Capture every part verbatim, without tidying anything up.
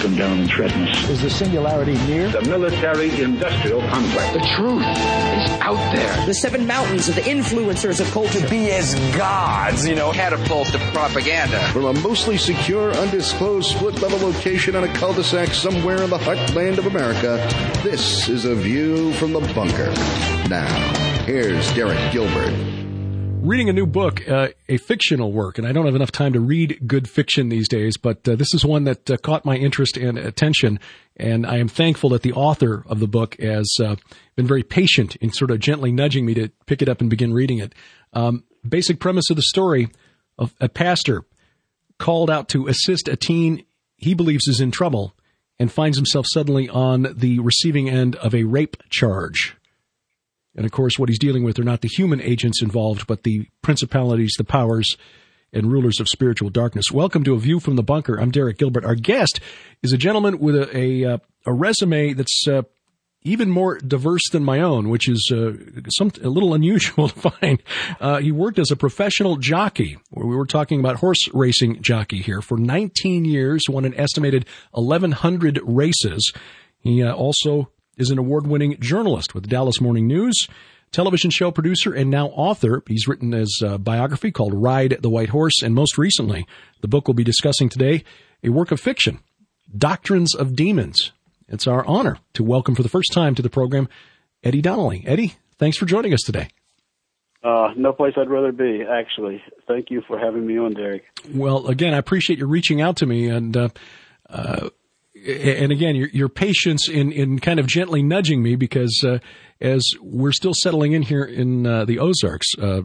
them down in shreds. Is the singularity near? The military-industrial complex. The truth is out there. The seven mountains of the influencers of culture. To be as gods, you know, catapult to propaganda. From a mostly secure, undisclosed split-level location on a cul-de-sac somewhere in the heartland of America, this is A View from the Bunker. Now, here's Derek Gilbert. Reading a new book, uh, a fictional work, and I don't have enough time to read good fiction these days, but uh, this is one that uh, caught my interest and attention, and I am thankful that the author of the book has uh, been very patient in sort of gently nudging me to pick it up and begin reading it. Um, basic premise of the story of a pastor called out to assist a teen he believes is in trouble and finds himself suddenly on the receiving end of a rape charge. And, of course, what he's dealing with are not the human agents involved, but the principalities, the powers, and rulers of spiritual darkness. Welcome to A View from the Bunker. I'm Derek Gilbert. Our guest is a gentleman with a a, a resume that's uh, even more diverse than my own, which is uh, some, a little unusual to find. Uh, he worked as a professional jockey. We were talking about horse racing jockey here for nineteen years, won an estimated eleven hundred races. He uh, also is an award-winning journalist with the Dallas Morning News, television show producer, and now author. He's written his uh, biography called Ride the White Horse, and most recently, the book we'll be discussing today, a work of fiction, Doctrines of Demons. It's our honor to welcome for the first time to the program Eddie Donnelly. Eddie, thanks for joining us today. Uh, no place I'd rather be, actually. Thank you for having me on, Derek. Well, again, I appreciate you reaching out to me, and uh, uh And again, your, your patience in, in kind of gently nudging me because uh, as we're still settling in here in uh, the Ozarks, uh,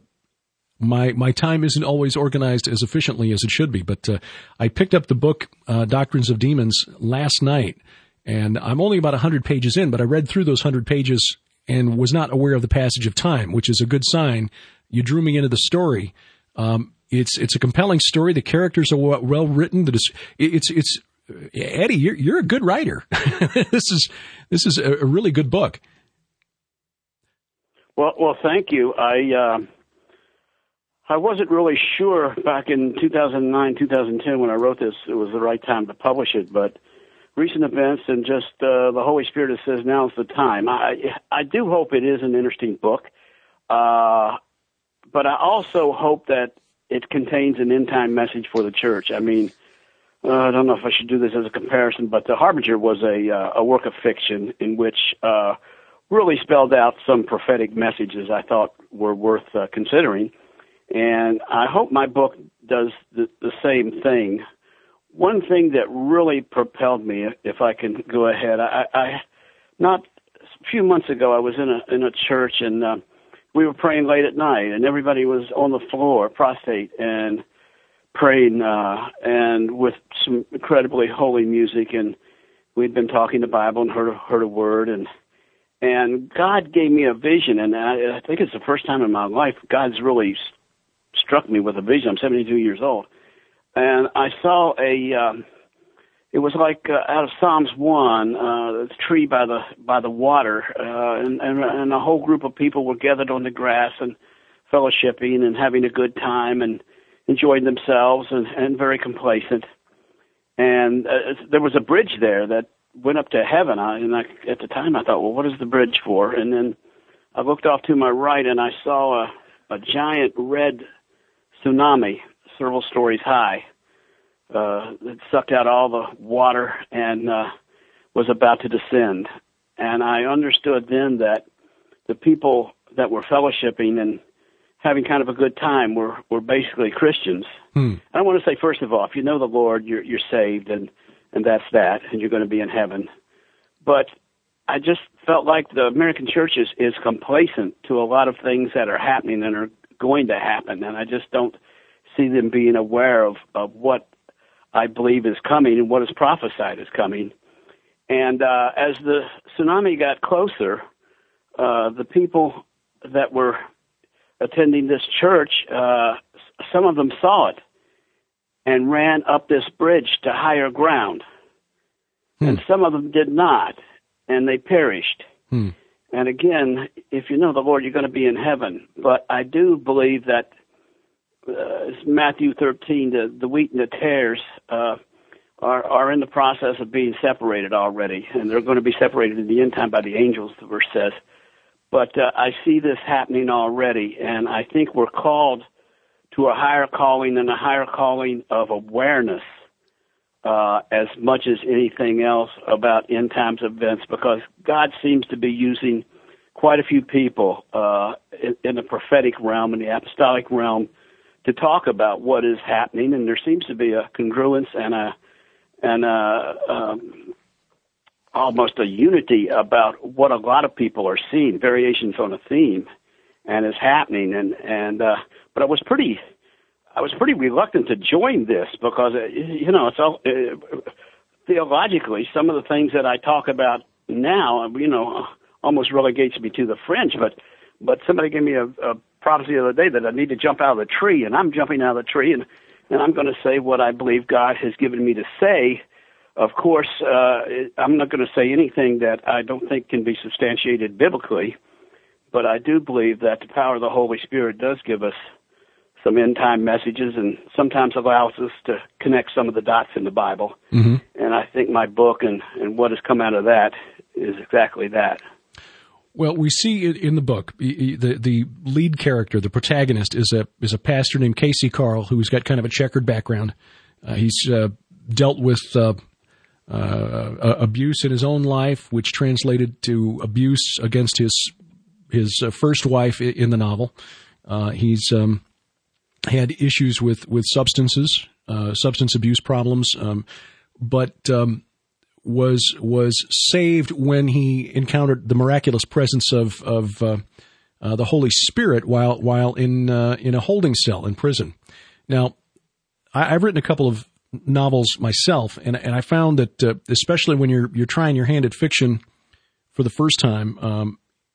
my my time isn't always organized as efficiently as it should be. But uh, I picked up the book uh, Doctrines of Demons last night, and I'm only about one hundred pages in, but I read through those one hundred pages and was not aware of the passage of time, which is a good sign. You drew me into the story. Um, it's it's a compelling story. The characters are well, well written. The, it's it's Eddie, you're you're a good writer. this is this is a, a really good book. Well, well, thank you. I uh, I wasn't really sure back in two thousand nine, two thousand ten when I wrote this, it was the right time to publish it. But recent events and just uh, the Holy Spirit says now's the time. I I do hope it is an interesting book, uh, but I also hope that it contains an end time message for the church. I mean. Uh, I don't know if I should do this as a comparison, but The Harbinger was a uh, a work of fiction in which uh, really spelled out some prophetic messages I thought were worth uh, considering. And I hope my book does the, the same thing. One thing that really propelled me, if I can go ahead, I, I not a few months ago I was in a in a church and uh, we were praying late at night, and everybody was on the floor, prostrate, and praying, uh, and with some incredibly holy music, and we'd been talking the Bible and heard heard a word, and and God gave me a vision, and I, I think it's the first time in my life God's really st- struck me with a vision. I'm seventy-two years old, and I saw a, um, it was like uh, out of Psalms one, uh, the tree by the by the water, uh, and, and and a whole group of people were gathered on the grass and fellowshipping and having a good time and enjoying themselves and, and very complacent. And uh, there was a bridge there that went up to heaven. I, and I, at the time I thought, well, what is the bridge for? And then I looked off to my right and I saw a, a giant red tsunami several stories high uh, that sucked out all the water and uh, was about to descend. And I understood then that the people that were fellowshipping and having kind of a good time were, were basically Christians. Hmm. I want to say, first of all, if you know the Lord, you're, you're saved, and, and that's that, and you're going to be in heaven. But I just felt like the American church is, is complacent to a lot of things that are happening and are going to happen, and I just don't see them being aware of, of what I believe is coming and what is prophesied is coming. And uh, as the tsunami got closer, uh, the people that were attending this church, uh, some of them saw it and ran up this bridge to higher ground. Hmm. And some of them did not, and they perished. Hmm. And again, if you know the Lord, you're going to be in heaven. But I do believe that uh, Matthew thirteen, the, the wheat and the tares, uh, are, are in the process of being separated already, and they're going to be separated in the end time by the angels, the verse says. But uh, I see this happening already, and I think we're called to a higher calling and a higher calling of awareness uh, as much as anything else about end times events, because God seems to be using quite a few people uh, in, in the prophetic realm and the apostolic realm to talk about what is happening, and there seems to be a congruence and a and a, um, almost a unity about what a lot of people are seeing, variations on a theme, and is happening. And and uh, but I was pretty, I was pretty reluctant to join this because uh, you know it's all uh, theologically some of the things that I talk about now, you know, almost relegates me to the fringe. But but somebody gave me a, a prophecy the other day that I need to jump out of the tree, and I'm jumping out of the tree, and and I'm going to say what I believe God has given me to say. Of course, uh, I'm not going to say anything that I don't think can be substantiated biblically, but I do believe that the power of the Holy Spirit does give us some end-time messages and sometimes allows us to connect some of the dots in the Bible. Mm-hmm. And I think my book and, and what has come out of that is exactly that. Well, we see in the book, the the lead character, the protagonist, is a is a pastor named Casey Carl, who's got kind of a checkered background. Uh, he's uh, dealt with uh, uh, abuse in his own life, which translated to abuse against his his uh, first wife in the novel. Uh, he's um, had issues with with substances, uh, substance abuse problems, um, but um, was was saved when he encountered the miraculous presence of of uh, uh, the Holy Spirit while while in uh, in a holding cell in prison. Now, I, I've written a couple of novels myself, and and I found that uh, especially when you're you're trying your hand at fiction for the first time, um,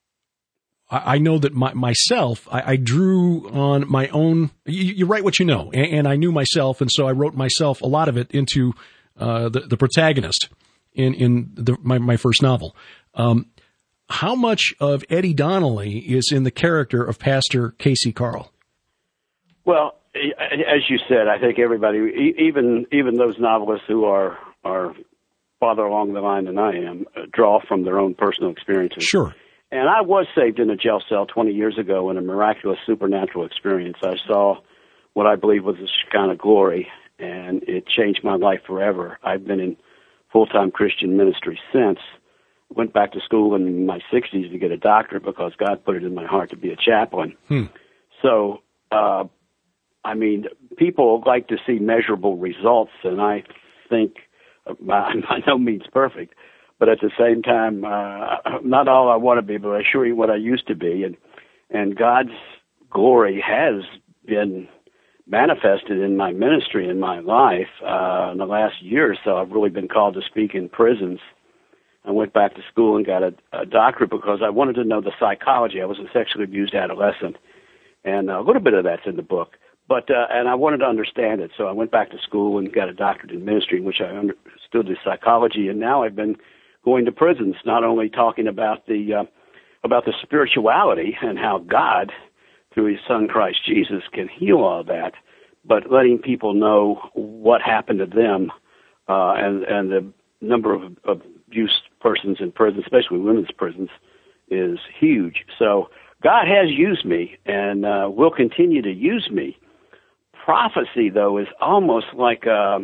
I, I know that my, myself I, I drew on my own. You, you write what you know, and, and I knew myself, and so I wrote myself a lot of it into uh, the the protagonist in in the, my my first novel. Um, how much of Eddie Donnelly is in the character of Pastor Casey Carl? Well, as you said, I think everybody, even even those novelists who are are farther along the line than I am, draw from their own personal experiences. Sure. And I was saved in a jail cell twenty years ago in a miraculous supernatural experience. I saw what I believe was a Shekinah glory, and it changed my life forever. I've been in full-time Christian ministry since. Went back to school in my sixties to get a doctorate because God put it in my heart to be a chaplain. Hmm. So, uh, I mean, people like to see measurable results, and I think I'm by no means perfect, but at the same time, uh, not all I want to be, but I sure you what I used to be. And, and God's glory has been manifested in my ministry, in my life. Uh, in the last year or so, I've really been called to speak in prisons. I went back to school and got a, a doctorate because I wanted to know the psychology. I was a sexually abused adolescent, and a little bit of that's in the book. But uh, and I wanted to understand it, so I went back to school and got a doctorate in ministry, in which I understood the psychology. And now I've been going to prisons, not only talking about the uh, about the spirituality and how God, through His Son Christ Jesus, can heal all that, but letting people know what happened to them uh, and and the number of, of abused persons in prison, especially women's prisons, is huge. So God has used me and uh, will continue to use me. Prophecy, though, is almost like a,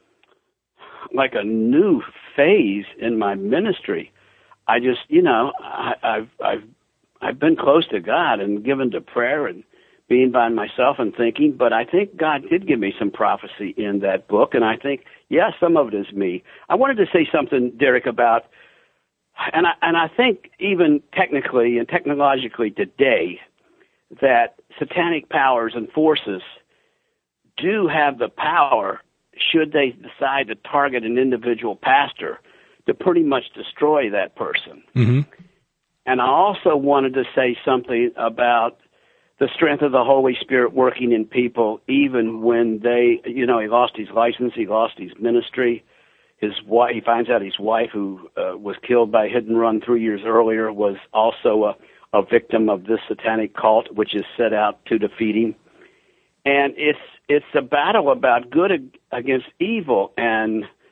like a new phase in my ministry. I just, you know, I, I've I've I've been close to God and given to prayer and being by myself and thinking, but I think God did give me some prophecy in that book, and I think, yeah, some of it is me. I wanted to say something, Derek, about, and I, and I think even technically and technologically today, that satanic powers and forces do have the power, should they decide to target an individual pastor, to pretty much destroy that person. Mm-hmm. And I also wanted to say something about the strength of the Holy Spirit working in people, even when they, you know, he lost his license, he lost his ministry. His wife, he finds out his wife, who uh, was killed by hit and run three years earlier, was also a, a victim of this satanic cult, which is set out to defeat him. And it's it's a battle about good against evil, and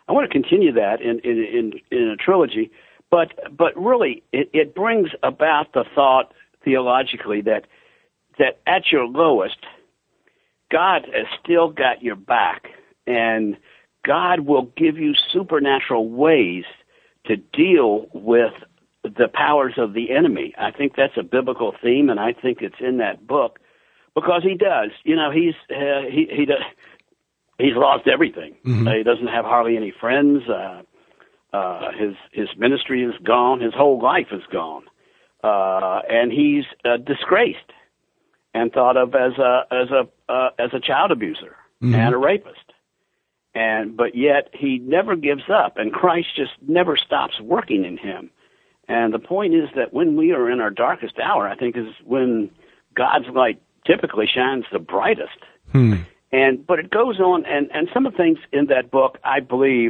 I want to continue that in in in, in a trilogy, but but really it, it brings about the thought theologically that that at your lowest, God has still got your back, and God will give you supernatural ways to deal with the powers of the enemy. I think that's a biblical theme, and I think it's in that book because he does. You know, he's uh, he he does. He's lost everything. Mm-hmm. Uh, he doesn't have hardly any friends. Uh, uh, his his ministry is gone. His whole life is gone, uh, and he's uh, disgraced and thought of as a as a uh, as a child abuser mm-hmm. and a rapist. And but yet he never gives up, and Christ just never stops working in him. And the point is that when we are in our darkest hour, I think is when God's light typically shines the brightest. Hmm. And but it goes on, and, and some of the things in that book, I believe,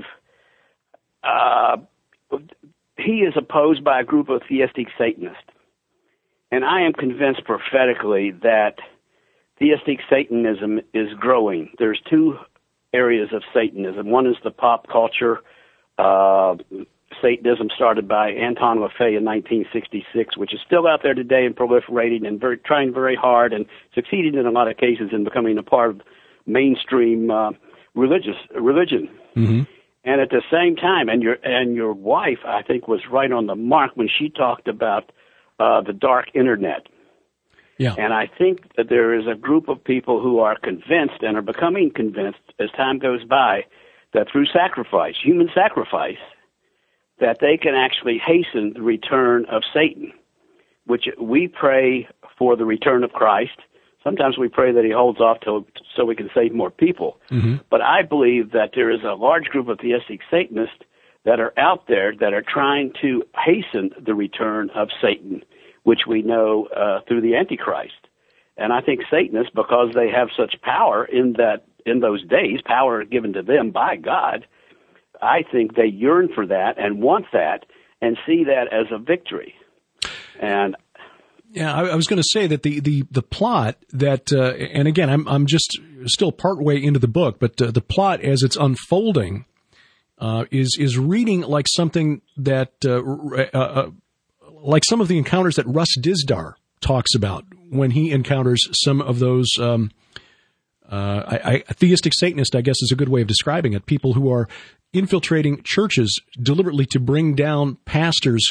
uh, he is opposed by a group of theistic Satanists. And I am convinced prophetically that theistic Satanism is growing. There's two areas of Satanism. One is the pop culture uh, Satanism started by Anton LaFey in nineteen sixty-six, which is still out there today and proliferating and very, trying very hard and succeeding in a lot of cases in becoming a part of mainstream uh, religious religion. Mm-hmm. And at the same time, and your and your wife, I think, was right on the mark when she talked about uh, the dark internet. Yeah. And I think that there is a group of people who are convinced and are becoming convinced as time goes by that through sacrifice, human sacrifice, that they can actually hasten the return of Satan, which we pray for the return of Christ. Sometimes we pray that he holds off till, so we can save more people. Mm-hmm. But I believe that there is a large group of theistic Satanists that are out there that are trying to hasten the return of Satan, which we know uh, through the Antichrist. And I think Satanists, because they have such power in that in those days, power given to them by God, I think they yearn for that and want that and see that as a victory. And yeah, I, I was going to say that the, the, the plot that, uh, and again, I'm I'm just still partway into the book, but uh, the plot as it's unfolding uh, is is reading like something that, uh, uh, like some of the encounters that Russ Dizdar talks about when he encounters some of those. Um, uh, I, I, theistic Satanist, I guess, is a good way of describing it. People who are infiltrating churches deliberately to bring down pastors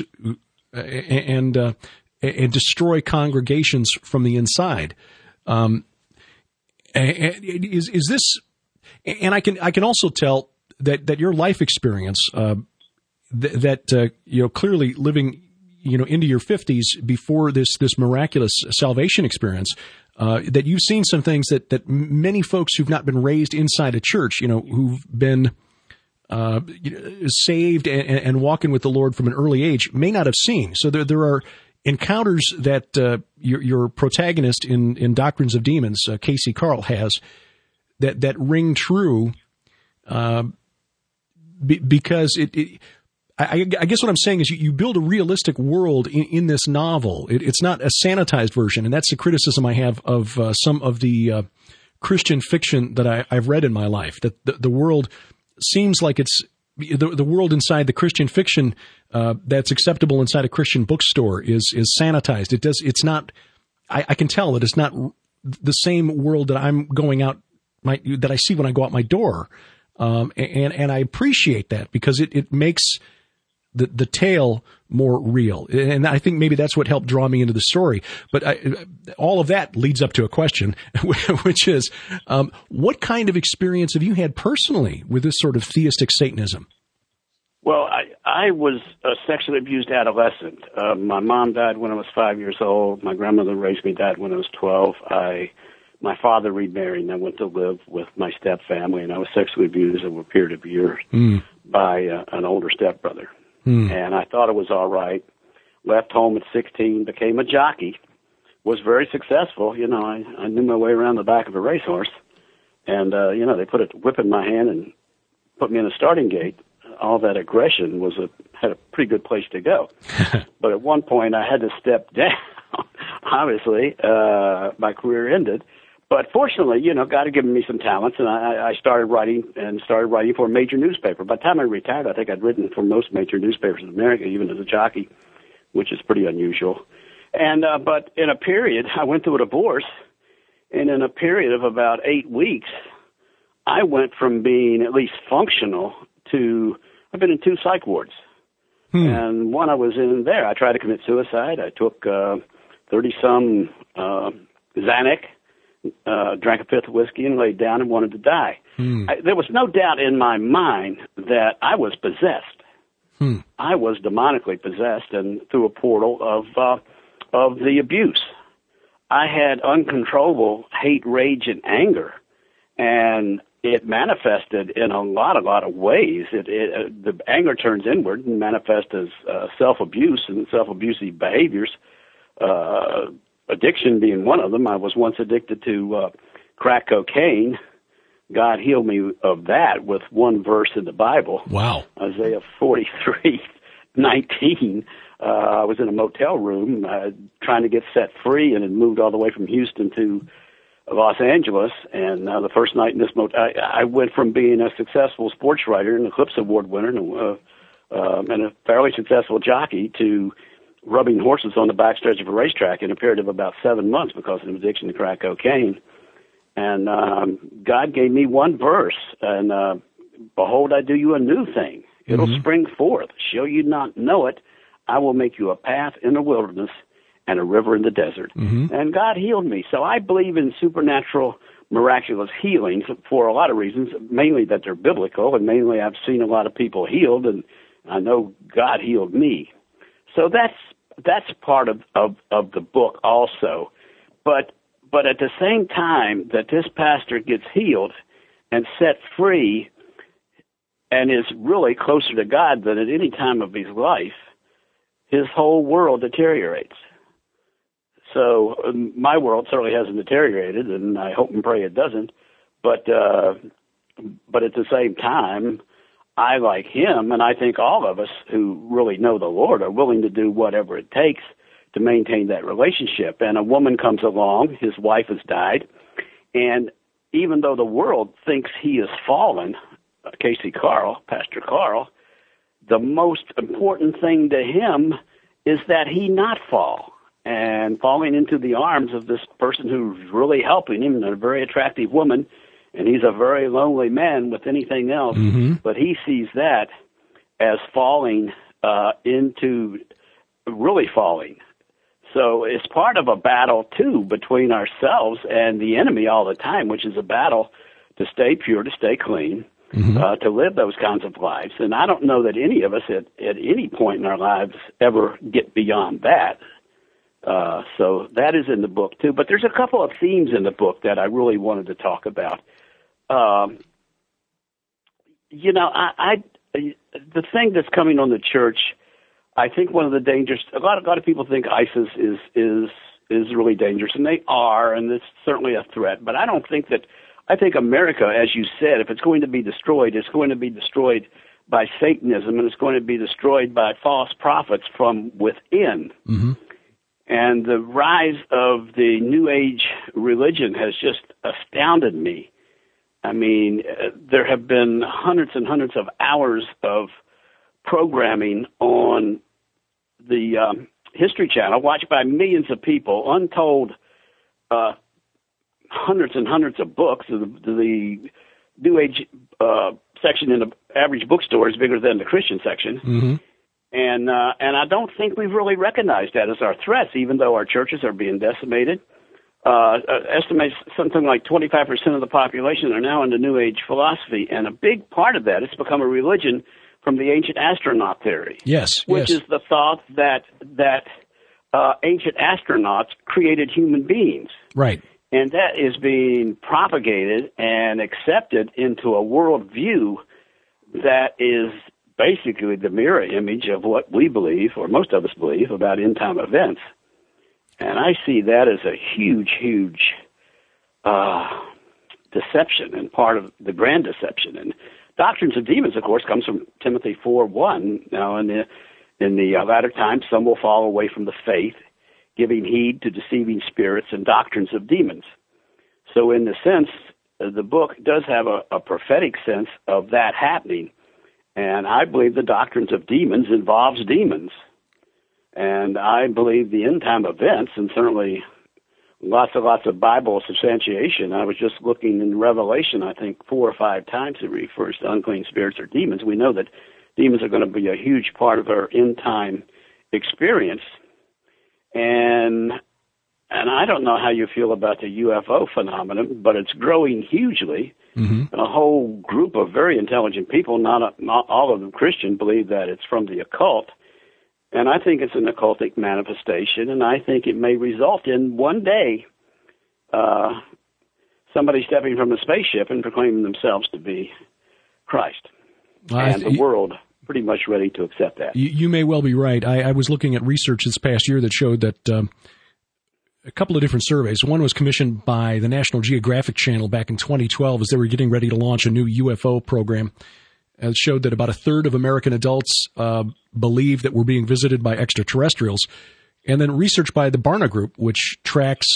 and uh, and destroy congregations from the inside. Um, is is this? And I can I can also tell that that your life experience, uh, th- that uh, you know, clearly living, you know, into your fifties before this this miraculous salvation experience, uh, that you've seen some things that that many folks who've not been raised inside a church, you know, who've been Uh, saved and, and walking with the Lord from an early age may not have seen. So there there are encounters that uh, your, your protagonist in, in Doctrines of Demons, uh, Casey Carl, has that that ring true uh, be, because it. it I, I guess what I'm saying is you, you build a realistic world in, in this novel. It, it's not a sanitized version, and that's the criticism I have of uh, some of the uh, Christian fiction that I, I've read in my life. That the, the world seems like it's the, the world inside the Christian fiction uh, that's acceptable inside a Christian bookstore is is sanitized. It does. It's not. I, I can tell that it's not the same world that I'm going out my that I see when I go out my door, um, and and I appreciate that because it it makes the the tale more real. And I think maybe that's what helped draw me into the story. But I, all of that leads up to a question, which is, um, what kind of experience have you had personally with this sort of theistic Satanism? Well, I, I was a sexually abused adolescent. Uh, my mom died when I was five years old. My grandmother raised me, died when I was twelve. I, my father remarried, and I went to live with my step family, and I was sexually abused over a period of years mm. by uh, an older stepbrother. Hmm. And I thought it was all right. Left home at sixteen, became a jockey, was very successful. You know, I, I knew my way around the back of a racehorse. And, uh, you know, they put a whip in my hand and put me in a starting gate. All that aggression was a had a pretty good place to go. But at one point, I had to step down. Obviously, uh, my career ended. but fortunately, you know, God had given me some talents, and I, I started writing and started writing for a major newspaper. By the time I retired, I think I'd written for most major newspapers in America, even as a jockey, which is pretty unusual. And uh, but in a period, I went through a divorce, and in a period of about eight weeks, I went from being at least functional to I've been in two psych wards, hmm. and one I was in there. I tried to commit suicide. I took uh, thirty some uh, Xanax, uh, drank a fifth of whiskey, and laid down and wanted to die. Hmm. I, there was no doubt in my mind that I was possessed. Hmm. I was demonically possessed, and through a portal of uh, of the abuse. I had uncontrollable hate, rage, and anger, and it manifested in a lot, a lot of ways. It, it, uh, the anger turns inward and manifests as uh, self-abuse and self-abusive behaviors, uh, addiction being one of them. I was once addicted to uh, crack cocaine. God healed me of that with one verse in the Bible. Wow. Isaiah forty-three nineteen. Uh, I was in a motel room uh, trying to get set free, and had moved all the way from Houston to Los Angeles. And uh, the first night in this motel, I, I went from being a successful sports writer, an Eclipse Award winner, and, uh, uh, and a fairly successful jockey, to rubbing horses on the backstretch of a racetrack in a period of about seven months because of an addiction to crack cocaine. And um, God gave me one verse, and uh, behold, I do you a new thing. It'll mm-hmm. spring forth. Shall you not know it? I will make you a path in the wilderness and a river in the desert. Mm-hmm. And God healed me. So I believe in supernatural, miraculous healings for a lot of reasons, mainly that they're biblical, and mainly I've seen a lot of people healed, and I know God healed me. So that's that's part of, of, of the book also. But but at the same time that this pastor gets healed and set free and is really closer to God than at any time of his life, his whole world deteriorates. So um, my world certainly hasn't deteriorated, and I hope and pray it doesn't. But uh, but at the same time, I, like him, and I think all of us who really know the Lord, are willing to do whatever it takes to maintain that relationship. And a woman comes along, his wife has died, and even though the world thinks he has fallen, Casey Carl, Pastor Carl, the most important thing to him is that he not fall, and falling into the arms of this person who's really helping him, and a very attractive woman, and he's a very lonely man with anything else, mm-hmm. but he sees that as falling uh, into really falling. So it's part of a battle, too, between ourselves and the enemy all the time, which is a battle to stay pure, to stay clean, Mm-hmm. Uh, to live those kinds of lives. And I don't know that any of us at, at any point in our lives ever get beyond that. Uh, so that is in the book, too. But there's a couple of themes in the book that I really wanted to talk about. Um, you know, I, I the thing that's coming on the church, I think one of the dangers, a lot, a lot of people think ISIS is, is, is really dangerous, and they are, and it's certainly a threat. But I don't think that I think America, as you said, if it's going to be destroyed, it's going to be destroyed by Satanism, and it's going to be destroyed by false prophets from within. Mm-hmm. And the rise of the New Age religion has just astounded me. I mean, uh, there have been hundreds and hundreds of hours of programming on the um, History Channel, watched by millions of people, untold uh hundreds and hundreds of books. The, the New Age uh, section in the average bookstore is bigger than the Christian section. Mm-hmm. And uh, and I don't think we've really recognized that as our threats, even though our churches are being decimated. Uh, estimates something like twenty-five percent of the population are now into New Age philosophy. And a big part of that has become a religion from the ancient astronaut theory. Yes, Which yes. is the thought that, that uh, ancient astronauts created human beings. Right. And that is being propagated and accepted into a worldview that is basically the mirror image of what we believe, or most of us believe, about end-time events. And I see that as a huge, huge uh, deception, and part of the grand deception. And Doctrines of Demons, of course, comes from Timothy four one. Now, in the, in the uh, latter times, some will fall away from the faith, giving heed to deceiving spirits and doctrines of demons. So in the sense, the book does have a, a prophetic sense of that happening. And I believe the doctrines of demons involves demons. And I believe the end time events, and certainly lots and lots of Bible substantiation. I was just looking in Revelation, I think four or five times it refers to unclean spirits or demons. We know that demons are going to be a huge part of our end time experience. And and I don't know how you feel about the U F O phenomenon, but it's growing hugely. Mm-hmm. A whole group of very intelligent people, not, not all of them Christian, believe that it's from the occult. And I think it's an occultic manifestation, and I think it may result in one day uh, somebody stepping from a spaceship and proclaiming themselves to be Christ. Uh, and the world pretty much ready to accept that. You, you may well be right. I, I was looking at research this past year that showed that um, a couple of different surveys. One was commissioned by the National Geographic Channel back in twenty twelve as they were getting ready to launch a new U F O program. It showed that about a third of American adults uh, believe that we're being visited by extraterrestrials. And then research by the Barna Group, which tracks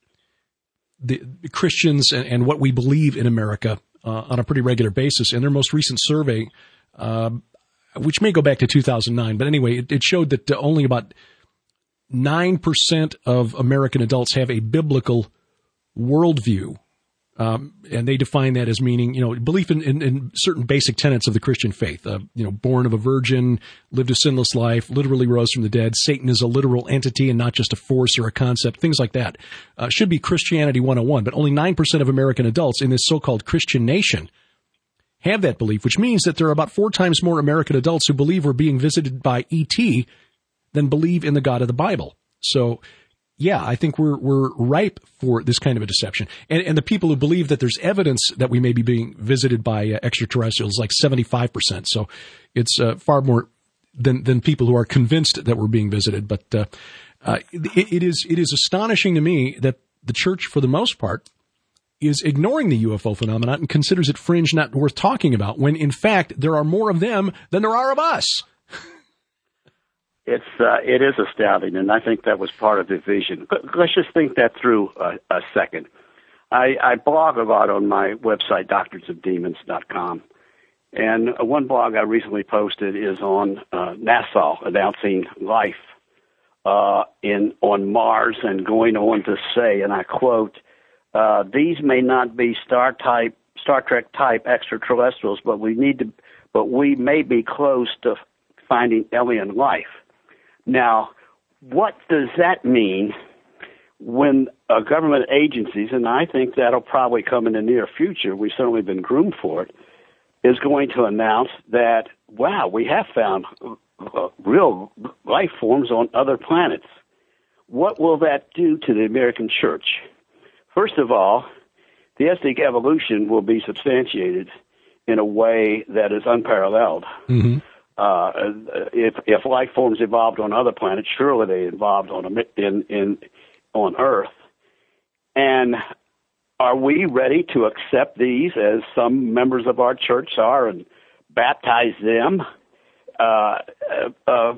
the Christians and, and what we believe in America uh, on a pretty regular basis. In their most recent survey, uh, which may go back to two thousand nine, but anyway, it, it showed that uh, only about nine percent of American adults have a biblical worldview. Um, and they define that as meaning, you know, belief in, in, in certain basic tenets of the Christian faith. Uh, you know, born of a virgin, lived a sinless life, literally rose from the dead. Satan is a literal entity and not just a force or a concept. Things like that uh, should be Christianity one oh one. But only nine percent of American adults in this so-called Christian nation have that belief, which means that there are about four times more American adults who believe we're being visited by E T than believe in the God of the Bible. So, yeah, I think we're we're ripe for this kind of a deception. And, and the people who believe that there's evidence that we may be being visited by uh, extraterrestrials, like seventy-five percent. So it's uh, far more than than people who are convinced that we're being visited. But uh, uh, it, it is it is astonishing to me that the church, for the most part, is ignoring the U F O phenomenon and considers it fringe, not worth talking about, when, in fact, there are more of them than there are of us. It's uh, it is astounding, and I think that was part of the vision. Let's just think that through a, a second. I, I blog a lot on my website, doctrines of demons dot com, and one blog I recently posted is on uh, NASA announcing life uh, in on Mars, and going on to say, and I quote, uh, "These may not be Star type, Star Trek type extraterrestrials, but we need to, but we may be close to finding alien life." Now, what does that mean when uh, government agencies, and I think that'll probably come in the near future, we've certainly been groomed for it, is going to announce that, wow, we have found uh, real life forms on other planets. What will that do to the American church? First of all, theistic evolution will be substantiated in a way that is unparalleled. Mm-hmm. Uh, if if life forms evolved on other planets, surely they evolved on a, in in on Earth. And are we ready to accept these, as some members of our church are, and baptize them? Uh, uh, uh,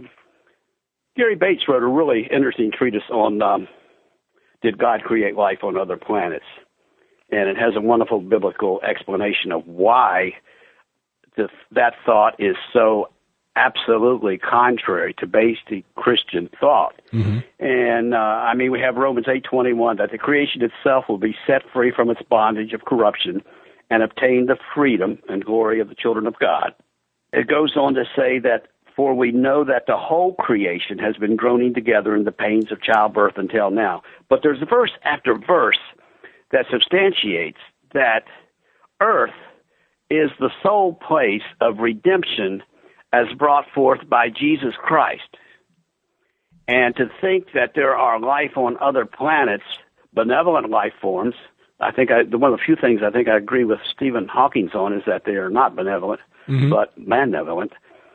Gary Bates wrote a really interesting treatise on um, did God create life on other planets, and it has a wonderful biblical explanation of why the, that thought is so absolutely contrary to basic Christian thought. Mm-hmm. And, uh, I mean, we have Romans eight twenty-one, that the creation itself will be set free from its bondage of corruption and obtain the freedom and glory of the children of God. It goes on to say that, for we know that the whole creation has been groaning together in the pains of childbirth until now. But there's verse after verse that substantiates that Earth is the sole place of redemption as brought forth by Jesus Christ. And to think that there are life on other planets, benevolent life forms, I think I, one of the few things I think I agree with Stephen Hawking on is that they are not benevolent, mm-hmm. but malevolent,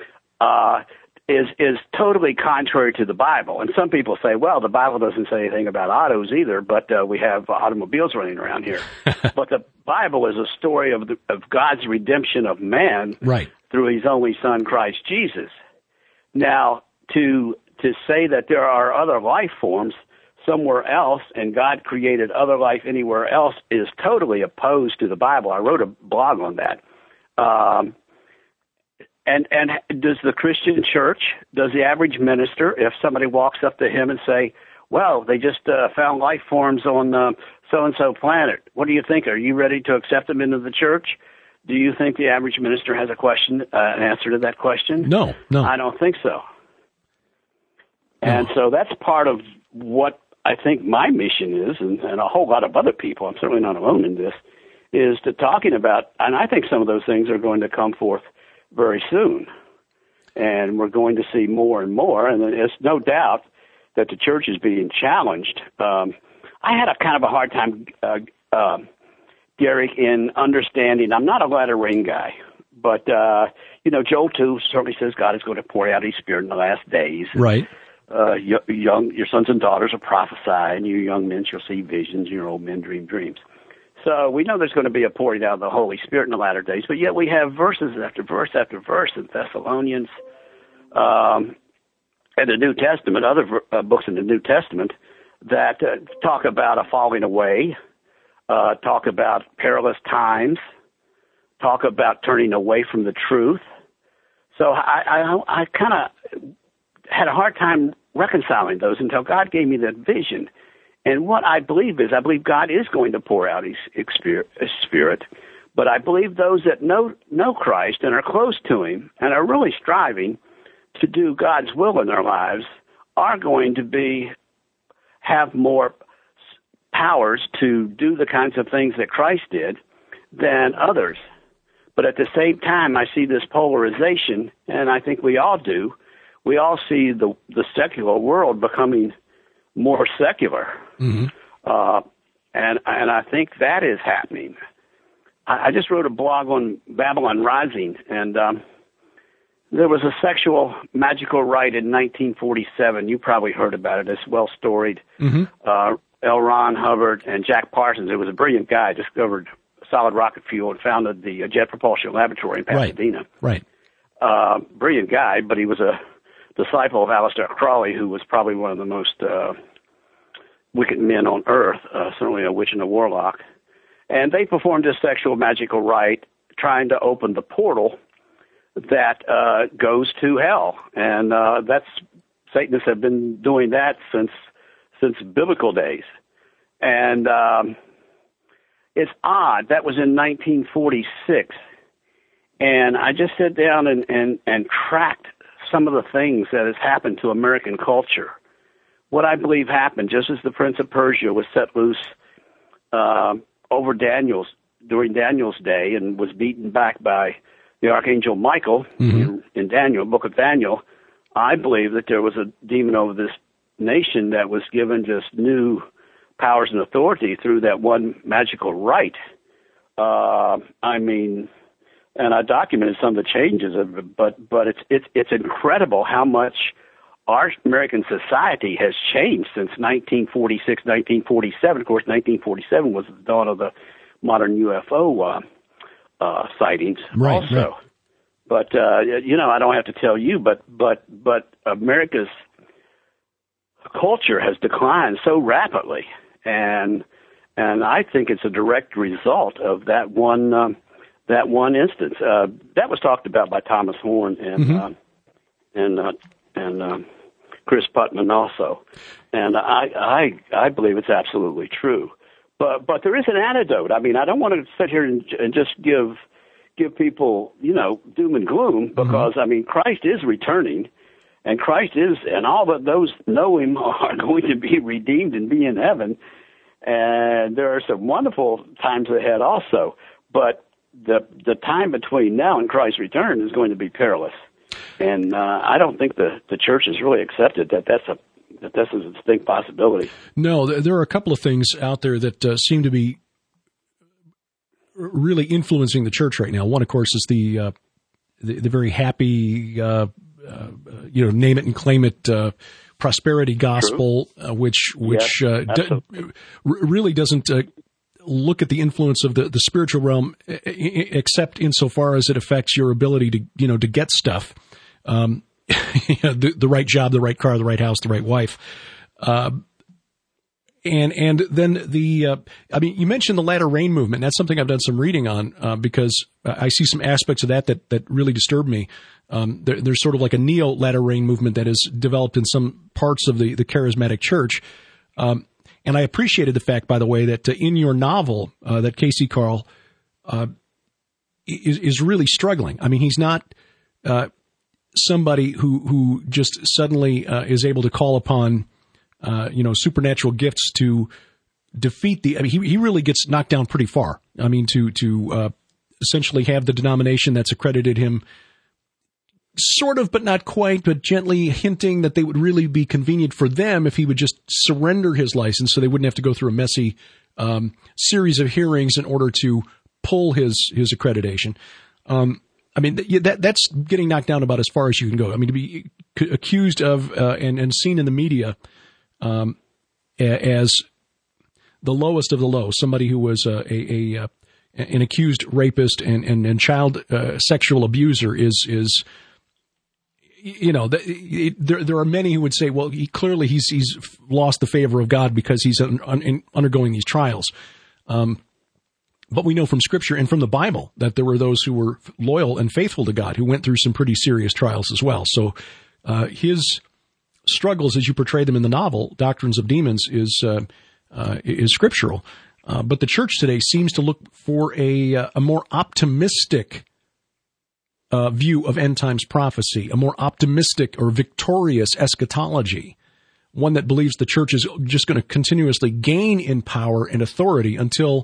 uh, is is totally contrary to the Bible. And some people say, well, the Bible doesn't say anything about autos either, but uh, we have automobiles running around here. But the Bible is a story of the, of God's redemption of man, right, through his only Son, Christ Jesus. Now, to to say that there are other life forms somewhere else and God created other life anywhere else is totally opposed to the Bible. I wrote a blog on that. Um, and and does the Christian church, does the average minister, if somebody walks up to him and say, well, they just uh, found life forms on uh, so-and-so planet, what do you think? Are you ready to accept them into the church? Do you think the average minister has a question, uh, an answer to that question? No, no. I don't think so. And no. So that's part of what I think my mission is, and, and a whole lot of other people, I'm certainly not alone in this, is to talking about, and I think some of those things are going to come forth very soon. And we're going to see more and more, and there's no doubt that the church is being challenged. Um, I had a kind of a hard time, uh, uh, Gary, in understanding, I'm not a latter rain guy, but, uh, you know, Joel two certainly says God is going to pour out his Spirit in the last days. Right. Uh, young, your sons and daughters will prophesy, and you young men shall see visions, your old men dream dreams. So we know there's going to be a pouring out of the Holy Spirit in the latter days, but yet we have verses after verse after verse in Thessalonians, um, and the New Testament, other uh, books in the New Testament that uh, talk about a falling away, uh, talk about perilous times, talk about turning away from the truth. So I, I, I kind of had a hard time reconciling those until God gave me that vision. And what I believe is, I believe God is going to pour out his Spirit, but I believe those that know know Christ and are close to him and are really striving to do God's will in their lives are going to be have more powers to do the kinds of things that Christ did than others. But at the same time, I see this polarization, and I think we all do. We all see the the secular world becoming more secular, mm-hmm. uh, and and I think that is happening. I, I just wrote a blog on Babylon Rising, and um, there was a sexual magical rite in nineteen forty-seven. You probably heard about it. It's well storied. Mm-hmm. Uh, L. Ron Hubbard and Jack Parsons. It was a brilliant guy. Discovered solid rocket fuel and founded the Jet Propulsion Laboratory in Pasadena. Right. Right. Uh, brilliant guy, but he was a disciple of Aleister Crowley, who was probably one of the most uh, wicked men on earth, uh, certainly a witch and a warlock. And they performed this sexual magical rite trying to open the portal that uh, goes to hell. And uh, that's Satanists have been doing that since since biblical days. And um, it's odd. That was in nineteen forty-six. And I just sat down and, and, and tracked some of the things that has happened to American culture. What I believe happened, just as the Prince of Persia was set loose uh, over Daniel's, during Daniel's day and was beaten back by the Archangel Michael mm-hmm. in, in Daniel, Book of Daniel, I believe that there was a demon over this nation that was given just new powers and authority through that one magical rite. Uh, I mean, and I documented some of the changes of it, but but it's it's it's incredible how much our American society has changed since nineteen forty-six, nineteen forty-seven. Of course, nineteen forty-seven was the dawn of the modern U F O uh, uh, sightings, right, also. Right. But uh, you know, I don't have to tell you, but but but America's culture has declined so rapidly, and and I think it's a direct result of that one. Um, That one instance uh, that was talked about by Thomas Horn and mm-hmm. uh, and uh, and uh, Chris Putman also, and I, I I believe it's absolutely true. But but there is an antidote. I mean, I don't want to sit here and, and just give give people you know doom and gloom because mm-hmm. I mean Christ is returning, and Christ is, and all that those know Him are going to be redeemed and be in heaven, and there are some wonderful times ahead also, but the the time between now and Christ's return is going to be perilous, and uh, I don't think the, the church has really accepted that that's a that that's a distinct possibility. No, there are a couple of things out there that uh, seem to be really influencing the church right now. One, of course, is the uh, the, the very happy, uh, uh, you know, name it and claim it uh, prosperity gospel, uh, which which yes, uh, d- really doesn't. Uh, look at the influence of the, the spiritual realm, except insofar as it affects your ability to, you know, to get stuff, um, the, the right job, the right car, the right house, the right wife. Uh, And and then the, uh, I mean, you mentioned the latter rain movement. That's something I've done some reading on uh, because I see some aspects of that that, that really disturb me. Um, there, there's sort of like a neo-latter rain movement that is developed in some parts of the, the charismatic church. Um, and I appreciated the fact, by the way, that uh, in your novel uh, that K C Carl uh, is, is really struggling. I mean, he's not uh, somebody who, who just suddenly uh, is able to call upon Uh, you know, supernatural gifts to defeat the, I mean, he, he really gets knocked down pretty far. I mean, to, to, uh, essentially have the denomination that's accredited him sort of, but not quite, but gently hinting that they would really be convenient for them if he would just surrender his license so they wouldn't have to go through a messy, um, series of hearings in order to pull his, his accreditation. Um, I mean, that, that's getting knocked down about as far as you can go. I mean, to be accused of, uh, and, and seen in the media, Um, as the lowest of the low, somebody who was uh, a, a, uh, an accused rapist and, and, and child uh, sexual abuser is, is, you know, the, it, there, there are many who would say, well, he clearly he's, he's lost the favor of God because he's un, un, undergoing these trials. Um, but we know from Scripture and from the Bible that there were those who were loyal and faithful to God who went through some pretty serious trials as well. So, uh, his struggles, as you portray them in the novel, Doctrines of Demons, is uh, uh, is scriptural. Uh, but the church today seems to look for a uh, a more optimistic uh, view of end times prophecy, a more optimistic or victorious eschatology, one that believes the church is just going to continuously gain in power and authority until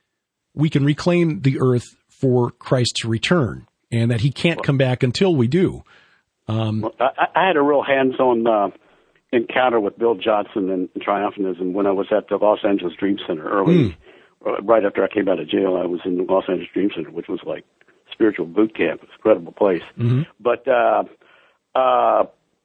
we can reclaim the earth for Christ's return, and that he can't come back until we do. Um, well, I, I had a real hands-on uh, encounter with Bill Johnson and Triumphalism when I was at the Los Angeles Dream Center early, mm. right after I came out of jail. I was in the Los Angeles Dream Center, which was like spiritual boot camp. It's an incredible place. Mm-hmm. But, uh, uh,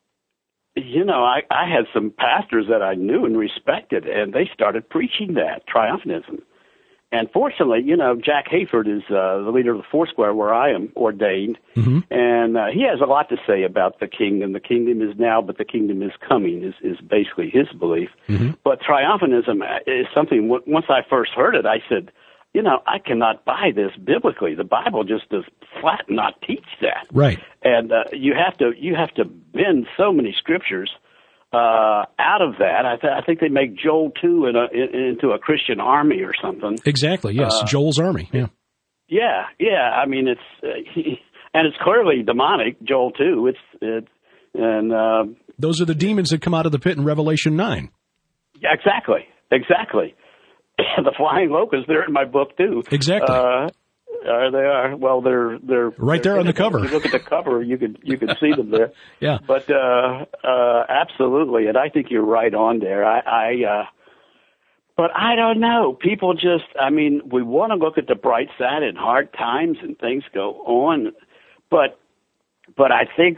you know, I, I had some pastors that I knew and respected, and they started preaching that, Triumphalism. And fortunately, you know, Jack Hayford is uh, the leader of the Foursquare where I am ordained, mm-hmm. and uh, he has a lot to say about the kingdom. The kingdom is now, but the kingdom is coming is, is basically his belief. Mm-hmm. But triumphalism is something, once I first heard it, I said, you know, I cannot buy this biblically. The Bible just does flat not teach that. Right. And uh, you have to you have to bend so many scriptures Uh, out of that. I, th- I think they make Joel two in a, in, into a Christian army or something. Exactly. Yes, uh, Joel's army. Yeah. Yeah, yeah. I mean, it's uh, he, and it's clearly demonic. Joel two. It's it, and uh, those are the demons that come out of the pit in Revelation nine. Yeah, exactly, exactly. The flying locusts. They're in my book too. Exactly. Uh, Uh, they are. Well, they're they're right there they're, on the cover. If you look at the cover, you could you could see them there. Yeah. But uh, uh, absolutely, and I think you're right on there. I, I uh, but I don't know. People just. I mean, we want to look at the bright side in hard times and things go on, but but I think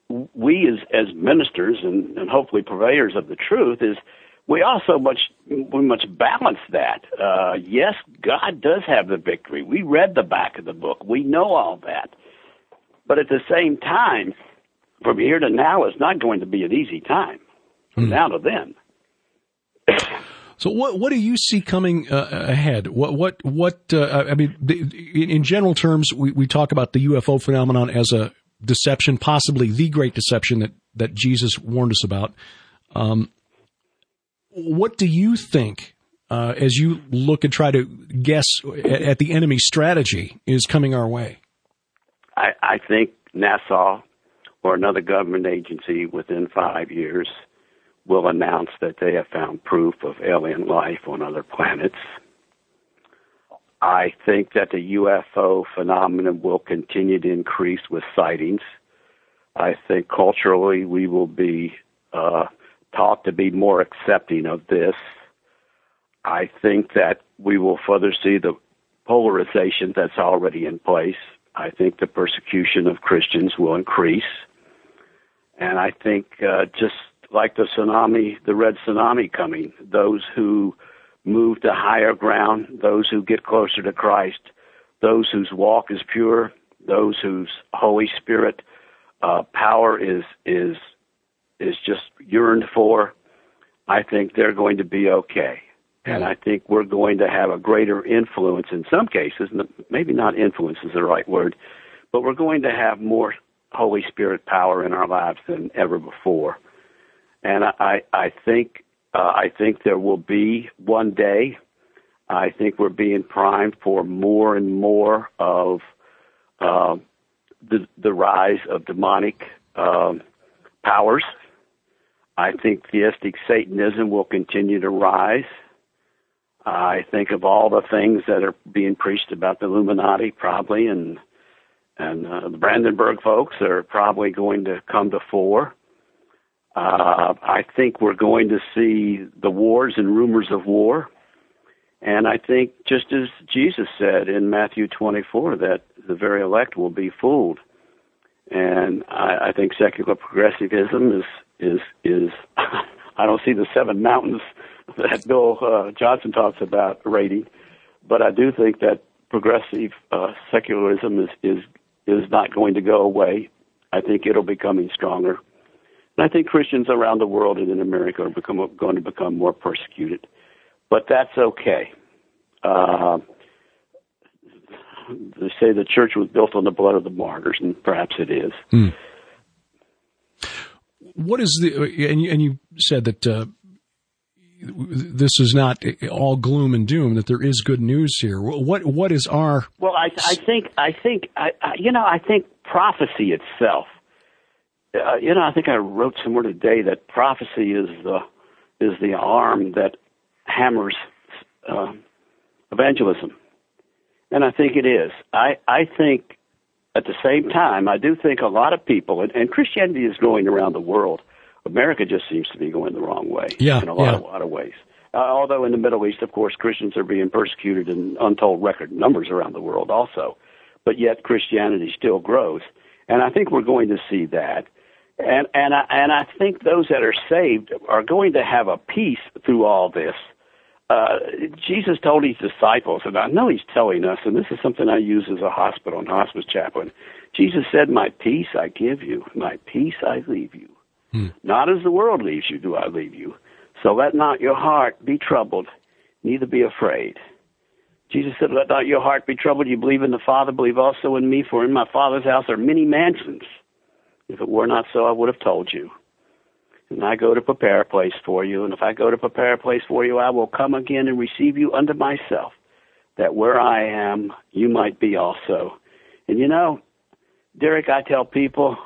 we as as ministers and, and hopefully purveyors of the truth is. We also much we much balance that. Uh, yes, God does have the victory. We read the back of the book. We know all that. But at the same time, from here to now, it's not going to be an easy time. From mm. now to then. So, what what do you see coming uh, ahead? What what what? Uh, I mean, in, in general terms, we, we talk about the U F O phenomenon as a deception, possibly the great deception that that Jesus warned us about. Um, What do you think, uh, as you look and try to guess at, at the enemy's strategy, is coming our way? I, I think NASA or another government agency within five years will announce that they have found proof of alien life on other planets. I think that the U F O phenomenon will continue to increase with sightings. I think culturally we will be uh, taught to be more accepting of this. I think that we will further see the polarization that's already in place. I think the persecution of Christians will increase. And I think uh, just like the tsunami, the red tsunami coming, those who move to higher ground, those who get closer to Christ, those whose walk is pure, those whose Holy Spirit uh, power is is is just yearned for, I think they're going to be okay. And I think we're going to have a greater influence in some cases, maybe not influence is the right word, but we're going to have more Holy Spirit power in our lives than ever before. And I, I think, uh, I think there will be one day, I think we're being primed for more and more of uh, the, the rise of demonic um, powers. I think theistic Satanism will continue to rise. I think of all the things that are being preached about the Illuminati, probably, and and uh, the Brandenburg folks are probably going to come to fore. Uh, I think we're going to see the wars and rumors of war. And I think, just as Jesus said in Matthew twenty-four, that the very elect will be fooled. And I, I think secular progressivism is, is, is I don't see the seven mountains that Bill uh, Johnson talks about rating, but I do think that progressive uh, secularism is, is is not going to go away. I think it'll be becoming stronger. And I think Christians around the world and in America are become, going to become more persecuted. But that's okay. Uh, they say the church was built on the blood of the martyrs, and perhaps it is. Hmm. What is the, and you, and you said that uh, this is not all gloom and doom, that there is good news here. What What is our... Well, I, I think, I think, I, I, you know, I think prophecy itself, uh, you know, I think I wrote somewhere today that prophecy is the, is the arm that hammers uh, evangelism. And I think it is. I, I think at the same time, I do think a lot of people, and, and Christianity is growing around the world. America just seems to be going the wrong way yeah, in a lot, yeah. of, lot of ways. Uh, although in the Middle East, of course, Christians are being persecuted in untold record numbers around the world also. But yet Christianity still grows. And I think we're going to see that. And, and, I, and I think those that are saved are going to have a peace through all this. Uh, Jesus told his disciples, and I know he's telling us, and this is something I use as a hospital and hospice chaplain. Jesus said, "My peace I give you, my peace I leave you. Hmm. Not as the world leaves you do I leave you. So let not your heart be troubled, neither be afraid." Jesus said, "Let not your heart be troubled. You believe in the Father, believe also in me, for in my Father's house are many mansions. If it were not so, I would have told you. And I go to prepare a place for you. And if I go to prepare a place for you, I will come again and receive you unto myself, that where I am, you might be also." And you know, Derek, I tell people,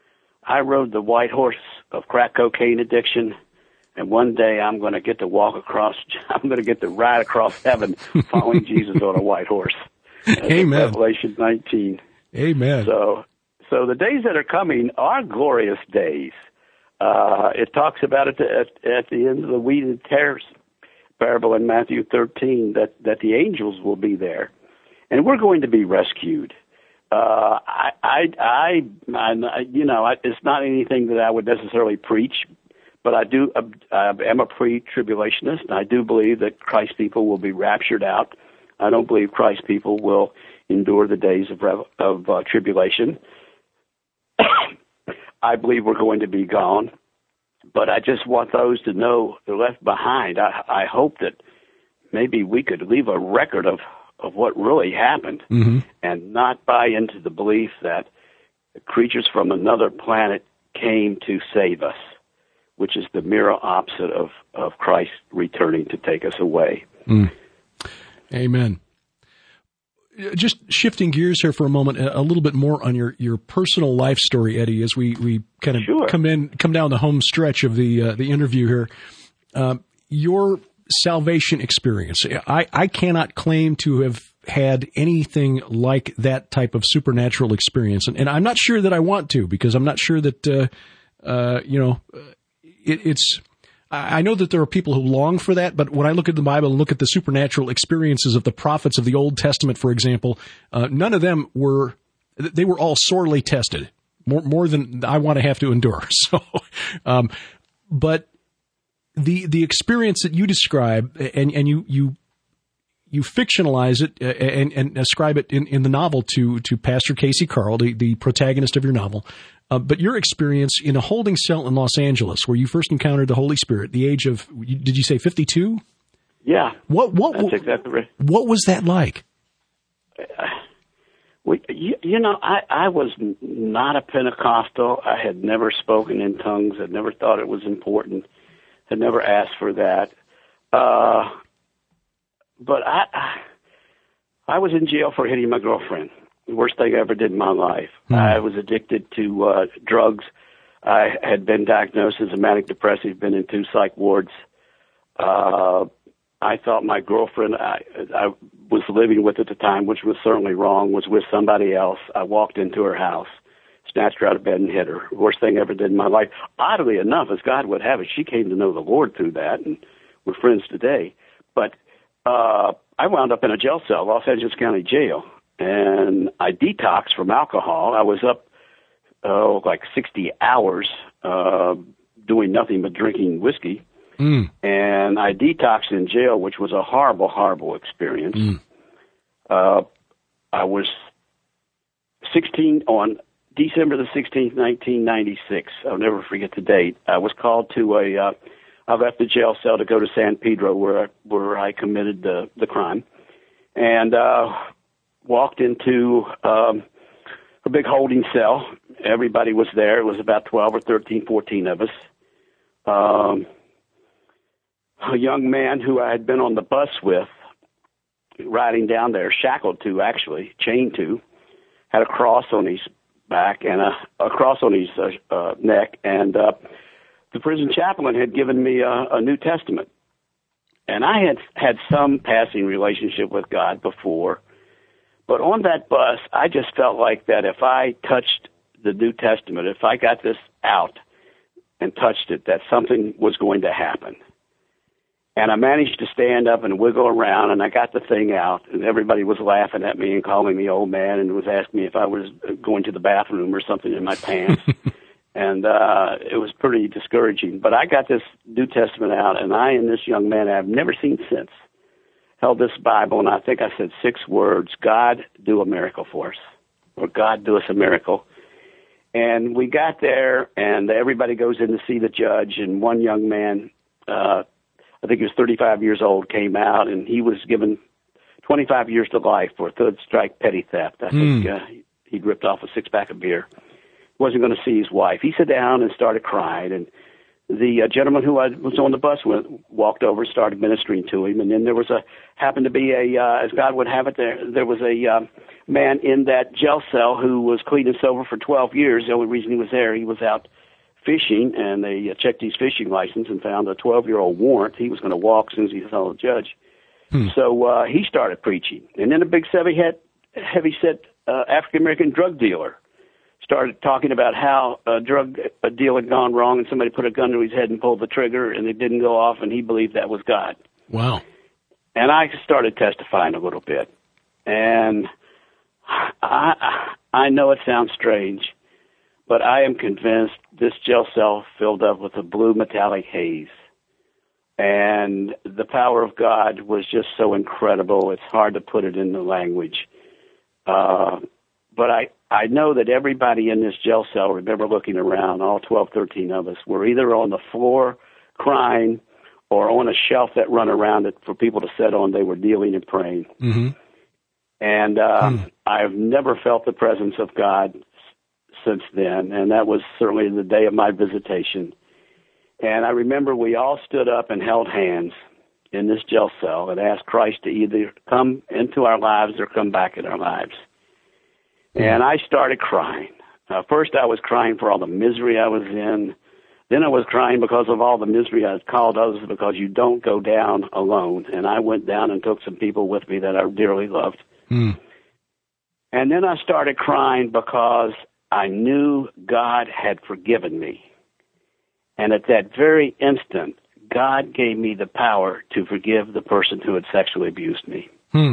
I rode the white horse of crack cocaine addiction, and one day I'm going to get to walk across, I'm going to get to ride across heaven following Jesus on a white horse. Amen. Revelation nineteen. Amen. So, so the days that are coming are glorious days. Uh, it talks about it at, at the end of the wheat and tares parable in Matthew thirteen, that, that the angels will be there, and we're going to be rescued. Uh, I, I, I, I, you know, I, it's not anything that I would necessarily preach, but I do, uh, I am a pre-tribulationist, and I do believe that Christ's people will be raptured out. I don't believe Christ's people will endure the days of, of uh, tribulation. I believe we're going to be gone, but I just want those to know they're left behind. I, I hope that maybe we could leave a record of, of what really happened, mm-hmm. and not buy into the belief that creatures from another planet came to save us, which is the mirror opposite of, of Christ returning to take us away. Mm. Amen. Just shifting gears here for a moment, a little bit more on your, your personal life story, Eddie, as we, we kind of sure. come in, come down the home stretch of the uh, the interview here. Um, your salvation experience, I, I cannot claim to have had anything like that type of supernatural experience, and, and I'm not sure that I want to, because I'm not sure that uh, uh, you know it, it's. I know that there are people who long for that, but when I look at the Bible and look at the supernatural experiences of the prophets of the Old Testament, for example, uh, none of them were, they were all sorely tested, more, more than I want to have to endure. So, um, but the, the experience that you describe, and, and you, you, you fictionalize it uh, and, and ascribe it in, in the novel to, to Pastor Casey Carl, the, the protagonist of your novel. Uh, but your experience in a holding cell in Los Angeles, where you first encountered the Holy Spirit, the age of, did you say fifty-two? Yeah. What, what, that's exactly right. What was that like? Uh, we, you, you know, I, I was not a Pentecostal. I had never spoken in tongues. I'd never thought it was important. Had never asked for that. Uh, but I, I, I was in jail for hitting my girlfriend. The worst thing I ever did in my life. Hmm. I was addicted to uh, drugs. I had been diagnosed as a manic depressive, been in two psych wards. Uh, I thought my girlfriend I, I was living with at the time, which was certainly wrong, was with somebody else. I walked into her house, snatched her out of bed and hit her. Worst thing I ever did in my life. Oddly enough, as God would have it, she came to know the Lord through that, and we're friends today. But uh, I wound up in a jail cell, Los Angeles County Jail, and I detoxed from alcohol. I was up, oh, like sixty hours uh, doing nothing but drinking whiskey. Mm. And I detoxed in jail, which was a horrible, horrible experience. Mm. Uh, I was sixteen on December the sixteenth, nineteen ninety-six. I'll never forget the date. I was called to a, uh, I left the jail cell to go to San Pedro where I, where I committed the, the crime, and uh, walked into um, a big holding cell. Everybody was there. It was about twelve or thirteen, fourteen of us. Um, a young man who I had been on the bus with, riding down there, shackled to, actually, chained to, had a cross on his back and a, a cross on his uh, uh, neck, and uh, the prison chaplain had given me a, a New Testament. And I had had some passing relationship with God before, but on that bus, I just felt like that if I touched the New Testament, if I got this out and touched it, that something was going to happen. And I managed to stand up and wiggle around, and I got the thing out, and everybody was laughing at me and calling me old man and was asking me if I was going to the bathroom or something in my pants. And uh, it was pretty discouraging. But I got this New Testament out, and I and this young man I've never seen since held this Bible, and I think I said six words, God, do a miracle for us, or God, do us a miracle. And we got there, and everybody goes in to see the judge, and one young man, uh, I think he was thirty-five years old, came out, and he was given twenty-five years to life for third strike petty theft. I think mm. uh, he'd ripped off a six-pack of beer. Wasn't going to see his wife. He sat down and started crying, and the uh, gentleman who I was on the bus with walked over and started ministering to him. And then there was a, happened to be a, uh, as God would have it, there there was a uh, man in that jail cell who was clean and sober for twelve years. The only reason he was there, he was out fishing, and they uh, checked his fishing license and found a twelve-year-old warrant. He was going to walk as soon as he saw the judge. Hmm. So uh, he started preaching. And then a big heavy-set, heavy-set uh, African-American drug dealer started talking about how a drug a deal had gone wrong, and somebody put a gun to his head and pulled the trigger, and it didn't go off, and he believed that was God. Wow. And I started testifying a little bit. And I, I know it sounds strange, but I am convinced this jail cell filled up with a blue metallic haze. And the power of God was just so incredible, it's hard to put it into language. Uh, but I, I know that everybody in this jail cell, remember looking around, all twelve, thirteen of us, were either on the floor crying or on a shelf that run around it for people to sit on. They were kneeling and praying. Mm-hmm. And uh, mm. I've never felt the presence of God since then, and that was certainly the day of my visitation. And I remember we all stood up and held hands in this jail cell and asked Christ to either come into our lives or come back in our lives. And I started crying. Uh, first I was crying for all the misery I was in. Then I was crying because of all the misery I had called others, because you don't go down alone. And I went down and took some people with me that I dearly loved. Mm. And then I started crying because I knew God had forgiven me. And at that very instant, God gave me the power to forgive the person who had sexually abused me. Hmm.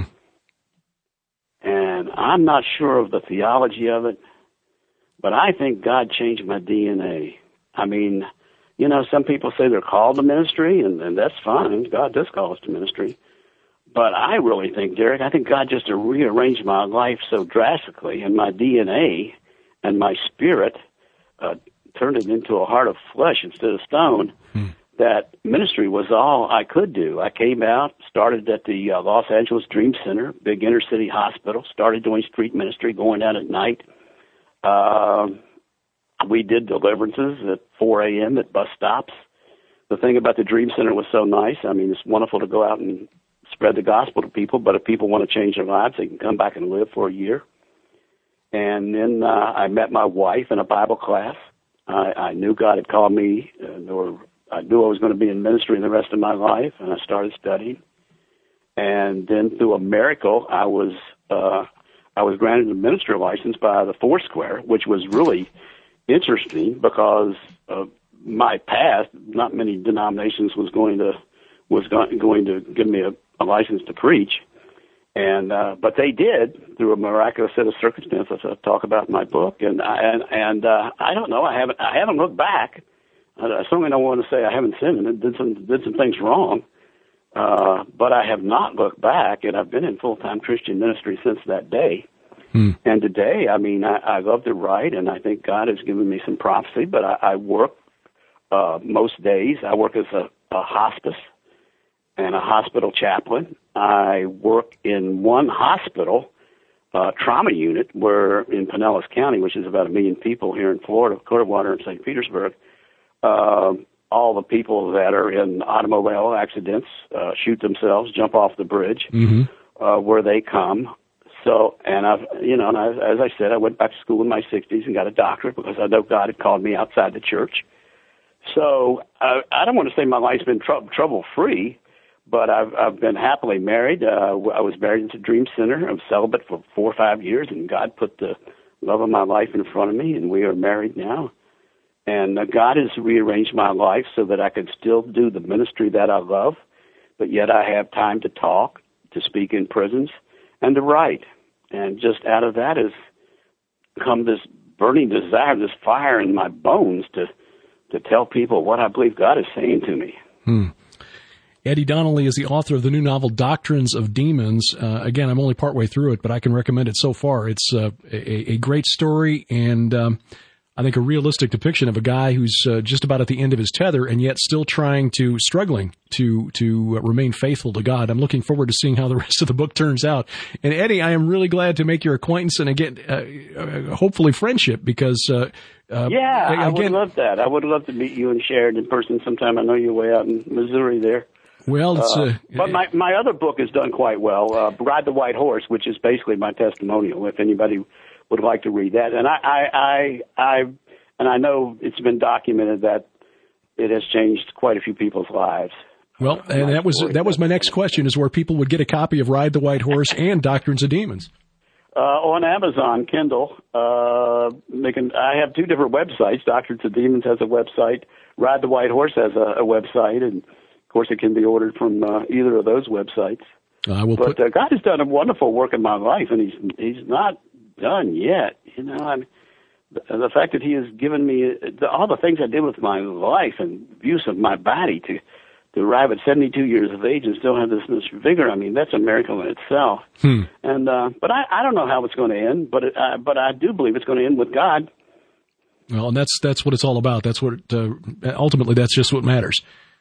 And I'm not sure of the theology of it, but I think God changed my D N A. I mean, you know, some people say they're called to ministry, and, and that's fine. God does call us to ministry. but I really think, Derek, I think God just rearranged my life so drastically, and my D N A and my spirit uh, turned it into a heart of flesh instead of stone, hmm. that ministry was all I could do. I came out, started at the uh, Los Angeles Dream Center, big inner city hospital, started doing street ministry, going out at night. Uh, we did deliverances at four a.m. at bus stops. The thing about the Dream Center was so nice. I mean, it's wonderful to go out and spread the gospel to people, but if people want to change their lives, they can come back and live for a year. And then uh, I met my wife in a Bible class. I, I knew God had called me, uh, or I knew I was going to be in ministry the rest of my life, and I started studying. And then through a miracle, I was uh, I was granted a ministry license by the Foursquare, which was really interesting because uh, my past, not many denominations was going to was going to give me a, a license to preach, and uh, but they did through a miraculous set of circumstances I talk about in my book, and I, and and uh, I don't know, I haven't I haven't looked back. I certainly don't want to say I haven't sinned and did some did some things wrong, uh, but I have not looked back, and I've been in full time Christian ministry since that day. Hmm. And today, I mean, I, I love to write, and I think God has given me some prophecy. But I, I work uh, most days. I work as a, a hospice and a hospital chaplain. I work in one hospital uh, trauma unit, where in Pinellas County, which is about a million people here in Florida, Clearwater and Saint Petersburg. Uh, all the people that are in automobile accidents uh, shoot themselves, jump off the bridge, mm-hmm. uh, where they come. So, and I've, you know, and I, as I said, I went back to school in my sixties and got a doctorate because I know God had called me outside the church. So I, I don't want to say my life's been tr- trouble-free, but I've, I've been happily married. Uh, I was married at the Dream Center. I was celibate for four or five years, and God put the love of my life in front of me, and we are married now. And uh, God has rearranged my life so that I can still do the ministry that I love, but yet I have time to talk, to speak in prisons, and to write. And just out of that has come this burning desire, this fire in my bones to to tell people what I believe God is saying to me. Hmm. Eddie Donnelly is the author of the new novel, Doctrines of Demons. Uh, again, I'm only partway through it, but I can recommend it so far. It's uh, a, a great story, and um, I think a realistic depiction of a guy who's uh, just about at the end of his tether and yet still trying to, struggling to to uh, remain faithful to God. I'm looking forward to seeing how the rest of the book turns out. And Eddie, I am really glad to make your acquaintance and again, uh, uh, hopefully friendship, because uh, uh, yeah, again, I would love that. I would love to meet you and share it in person sometime. I know you're way out in Missouri there. Well, it's, uh, uh, but my my other book has done quite well. Uh, Ride the White Horse, which is basically my testimonial. If anybody would like to read that, and I I I. I And I know it's been documented that it has changed quite a few people's lives. Well, and that was that was my next question: is where people would get a copy of Ride the White Horse and Doctrines of Demons. Uh, on Amazon Kindle, uh, they can, I have two different websites. Doctrines of Demons has a website. Ride the White Horse has a, a website, and of course, it can be ordered from uh, either of those websites. I will but put... uh, God has done a wonderful work in my life, and He's He's not done yet. You know, I'm. The fact that He has given me all the things I did with my life and use of my body to to arrive at seventy-two years of age and still have this, this vigor, I mean, that's a miracle in itself. Hmm. And uh, but I, I don't know how it's going to end, but it, uh, but I do believe it's going to end with God. Well, and that's that's what it's all about. That's what uh, ultimately that's just what matters.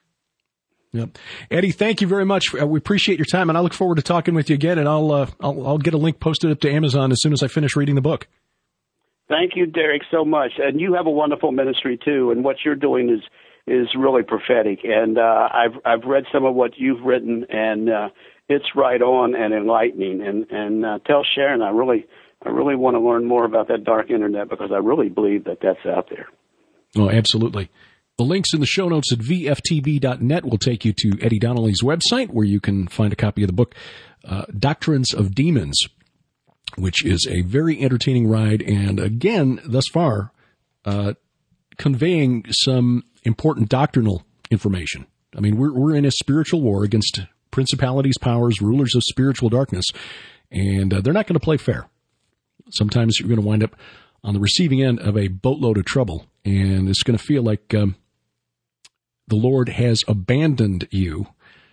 Yep. Eddie, thank you very much. We appreciate your time, and I look forward to talking with you again. And I'll uh, I'll, I'll get a link posted up to Amazon as soon as I finish reading the book. Thank you, Derek, so much. And you have a wonderful ministry, too, and what you're doing is is really prophetic. And uh, I've I've read some of what you've written, and uh, it's right on and enlightening. And, and uh, tell Sharon I really I really want to learn more about that dark internet, because I really believe that that's out there. Oh, absolutely. The links in the show notes at v f t b dot net will take you to Eddie Donnelly's website, where you can find a copy of the book, uh, Doctrines of Demons, which is a very entertaining ride, and again, thus far, uh, conveying some important doctrinal information. I mean, we're we're in a spiritual war against principalities, powers, rulers of spiritual darkness, and uh, they're not going to play fair. Sometimes you're going to wind up on the receiving end of a boatload of trouble, and it's going to feel like um, the Lord has abandoned you.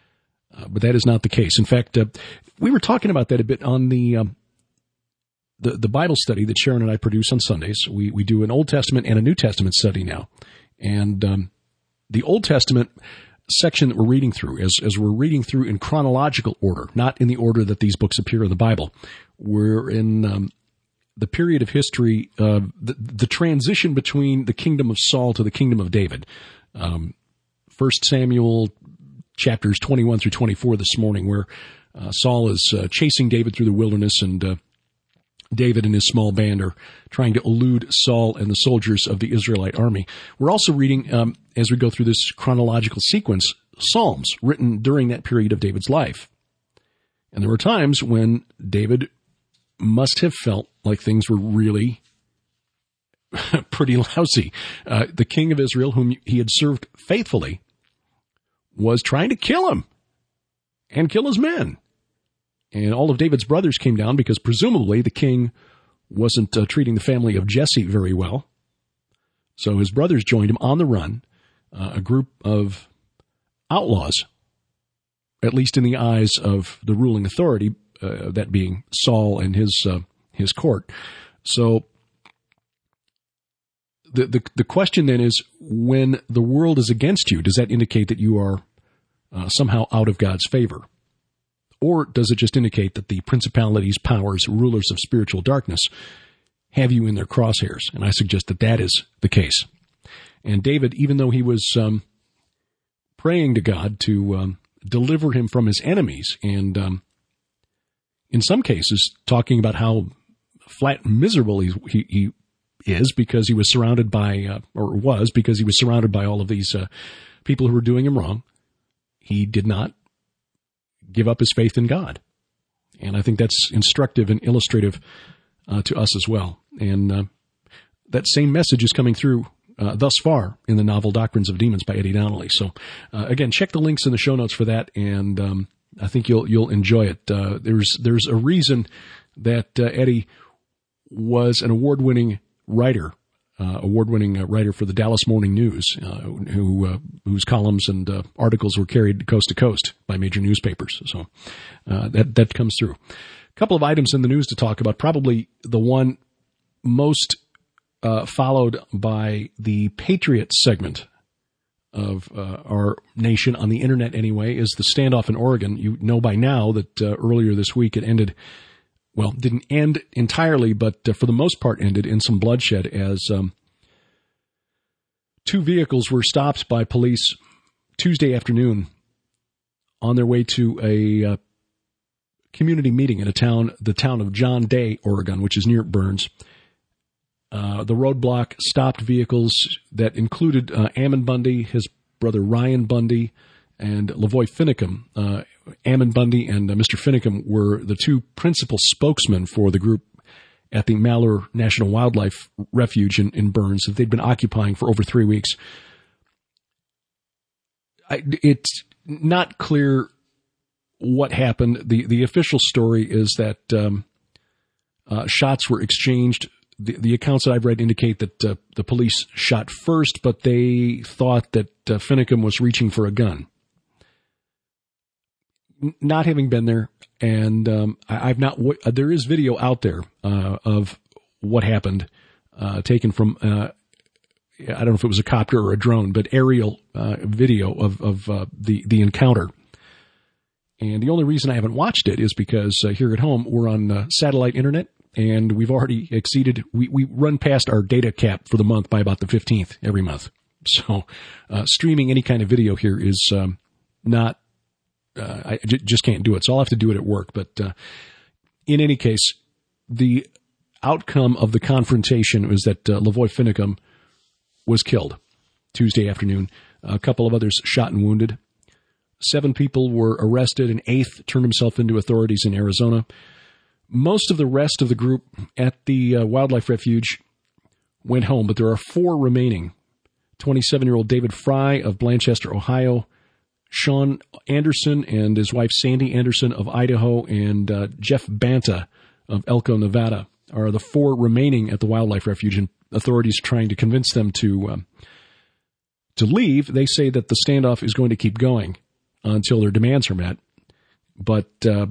Uh, but that is not the case. In fact, uh, we were talking about that a bit on the, um, the the Bible study that Sharon and I produce on Sundays. We we do an Old Testament and a New Testament study now. And um, the Old Testament section that we're reading through, as, as we're reading through in chronological order, not in the order that these books appear in the Bible, we're in um, the period of history, uh, the, the transition between the kingdom of Saul to the kingdom of David. Um, First Samuel chapters twenty-one through twenty-four this morning, where uh, Saul is uh, chasing David through the wilderness, and uh, David and his small band are trying to elude Saul and the soldiers of the Israelite army. We're also reading, um, as we go through this chronological sequence, Psalms written during that period of David's life. And there were times when David must have felt like things were really pretty lousy. Uh, the king of Israel, whom he had served faithfully, was trying to kill him and kill his men. And all of David's brothers came down because presumably the king wasn't uh, treating the family of Jesse very well. So his brothers joined him on the run, uh, a group of outlaws, at least in the eyes of the ruling authority, uh, that being Saul and his uh, his court. So the, the the question then is, when the world is against you, does that indicate that you are uh, somehow out of God's favor? Or does it just indicate that the principalities, powers, rulers of spiritual darkness have you in their crosshairs? And I suggest that that is the case. And David, even though he was um, praying to God to um, deliver him from his enemies, and um, in some cases talking about how flat miserable he, he, he is because he was surrounded by, uh, or was because he was surrounded by all of these uh, people who were doing him wrong, he did not give up his faith in God. And I think that's instructive and illustrative uh, to us as well. And uh, that same message is coming through uh, thus far in the novel Doctrines of Demons by Eddie Donnelly. So uh, again, check the links in the show notes for that, and um, I think you'll you'll enjoy it. Uh, there's there's a reason that uh, Eddie was an award-winning writer, uh, award-winning uh, writer for the Dallas Morning News, uh, who uh, whose columns and uh, articles were carried coast to coast by major newspapers. So uh, that that comes through. A couple of items in the news to talk about. Probably the one most uh, followed by the Patriot segment of uh, our nation on the internet anyway is the standoff in Oregon. You know by now that uh, earlier this week it ended. Well, didn't end entirely, but uh, for the most part ended in some bloodshed as um, two vehicles were stopped by police Tuesday afternoon on their way to a uh, community meeting in a town, the town of John Day, Oregon, which is near Burns. Uh, the roadblock stopped vehicles that included uh, Ammon Bundy, his brother Ryan Bundy, and Lavoy Finicum. Uh, Ammon Bundy and uh, Mister Finicum were the two principal spokesmen for the group at the Malheur National Wildlife Refuge in, in Burns that they'd been occupying for over three weeks. I, it's not clear what happened. The, the official story is that um, uh, shots were exchanged. The, the accounts that I've read indicate that uh, the police shot first, but they thought that uh, Finicum was reaching for a gun. Not having been there, and um, I, I've not. W- there is video out there uh, of what happened, uh, taken from. Uh, I don't know if it was a copter or a drone, but aerial uh, video of of uh, the the encounter. And the only reason I haven't watched it is because uh, here at home we're on uh, satellite internet, and we've already exceeded. We we run past our data cap for the month by about the fifteenth every month. So uh, streaming any kind of video here is um, not. Uh, I j- just can't do it, so I'll have to do it at work. But uh, in any case, the outcome of the confrontation was that uh, Lavoy Finicum was killed Tuesday afternoon. A couple of others shot and wounded. Seven people were arrested. An eighth turned himself into authorities in Arizona. Most of the rest of the group at the uh, wildlife refuge went home, but there are four remaining. twenty-seven-year-old David Fry of Blanchester, Ohio, Sean Anderson and his wife Sandy Anderson of Idaho, and uh, Jeff Banta of Elko, Nevada are the four remaining at the wildlife refuge, and authorities are trying to convince them to um, to leave. They say that the standoff is going to keep going until their demands are met. But uh,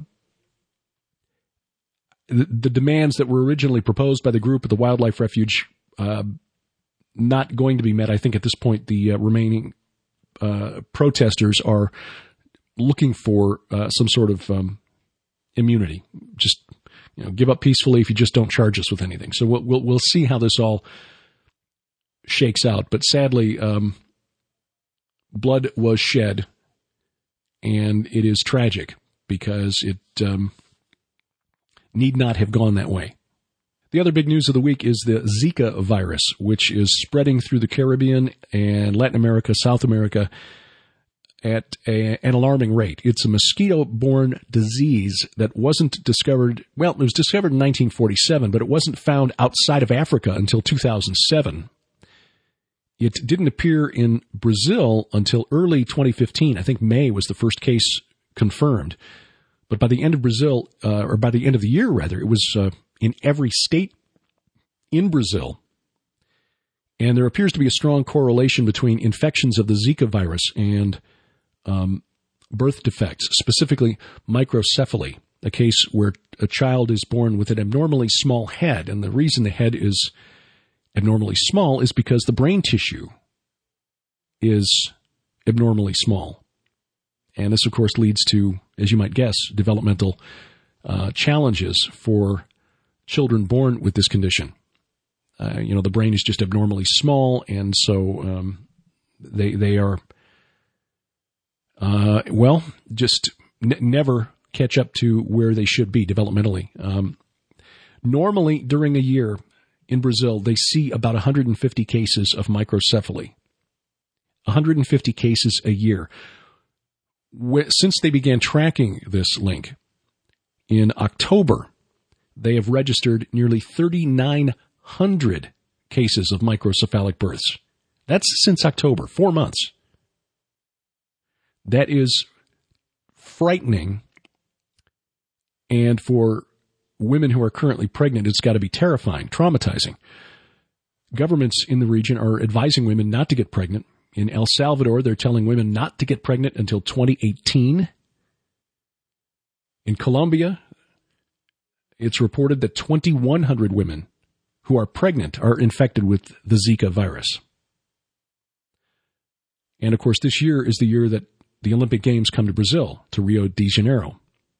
the, the demands that were originally proposed by the group at the Wildlife Refuge, uh, not going to be met. I think at this point the uh, remaining uh, protesters are looking for uh, some sort of um, immunity. Just, you know, give up peacefully if you just don't charge us with anything. So we'll we'll, we'll see how this all shakes out. But sadly, um, blood was shed, and it is tragic because it um, need not have gone that way. The other big news of the week is the Zika virus, which is spreading through the Caribbean and Latin America, South America, at a, an alarming rate. It's a mosquito-borne disease that wasn't discovered, well, it was discovered in nineteen forty-seven, but it wasn't found outside of Africa until two thousand seven. It didn't appear in Brazil until early twenty fifteen. I think May was the first case confirmed. But by the end of Brazil, uh, or by the end of the year, rather, it was uh, in every state in Brazil. And there appears to be a strong correlation between infections of the Zika virus and Um, birth defects, specifically microcephaly, a case where a child is born with an abnormally small head. And the reason the head is abnormally small is because the brain tissue is abnormally small. And this, of course, leads to, as you might guess, developmental uh, challenges for children born with this condition. Uh, you know, the brain is just abnormally small, and so um, they they are Uh, well, just n- never catch up to where they should be developmentally. Um, normally, during a year in Brazil, they see about one hundred fifty cases of microcephaly. one hundred fifty cases a year. Wh- since they began tracking this link in October, they have registered nearly thirty-nine hundred cases of microcephalic births. That's since October, four months. That is frightening, and for women who are currently pregnant, it's got to be terrifying, traumatizing. Governments in the region are advising women not to get pregnant. In El Salvador, they're telling women not to get pregnant until twenty eighteen. In Colombia, it's reported that twenty-one hundred women who are pregnant are infected with the Zika virus. And, of course, this year is the year that the Olympic Games come to Brazil, to Rio de Janeiro.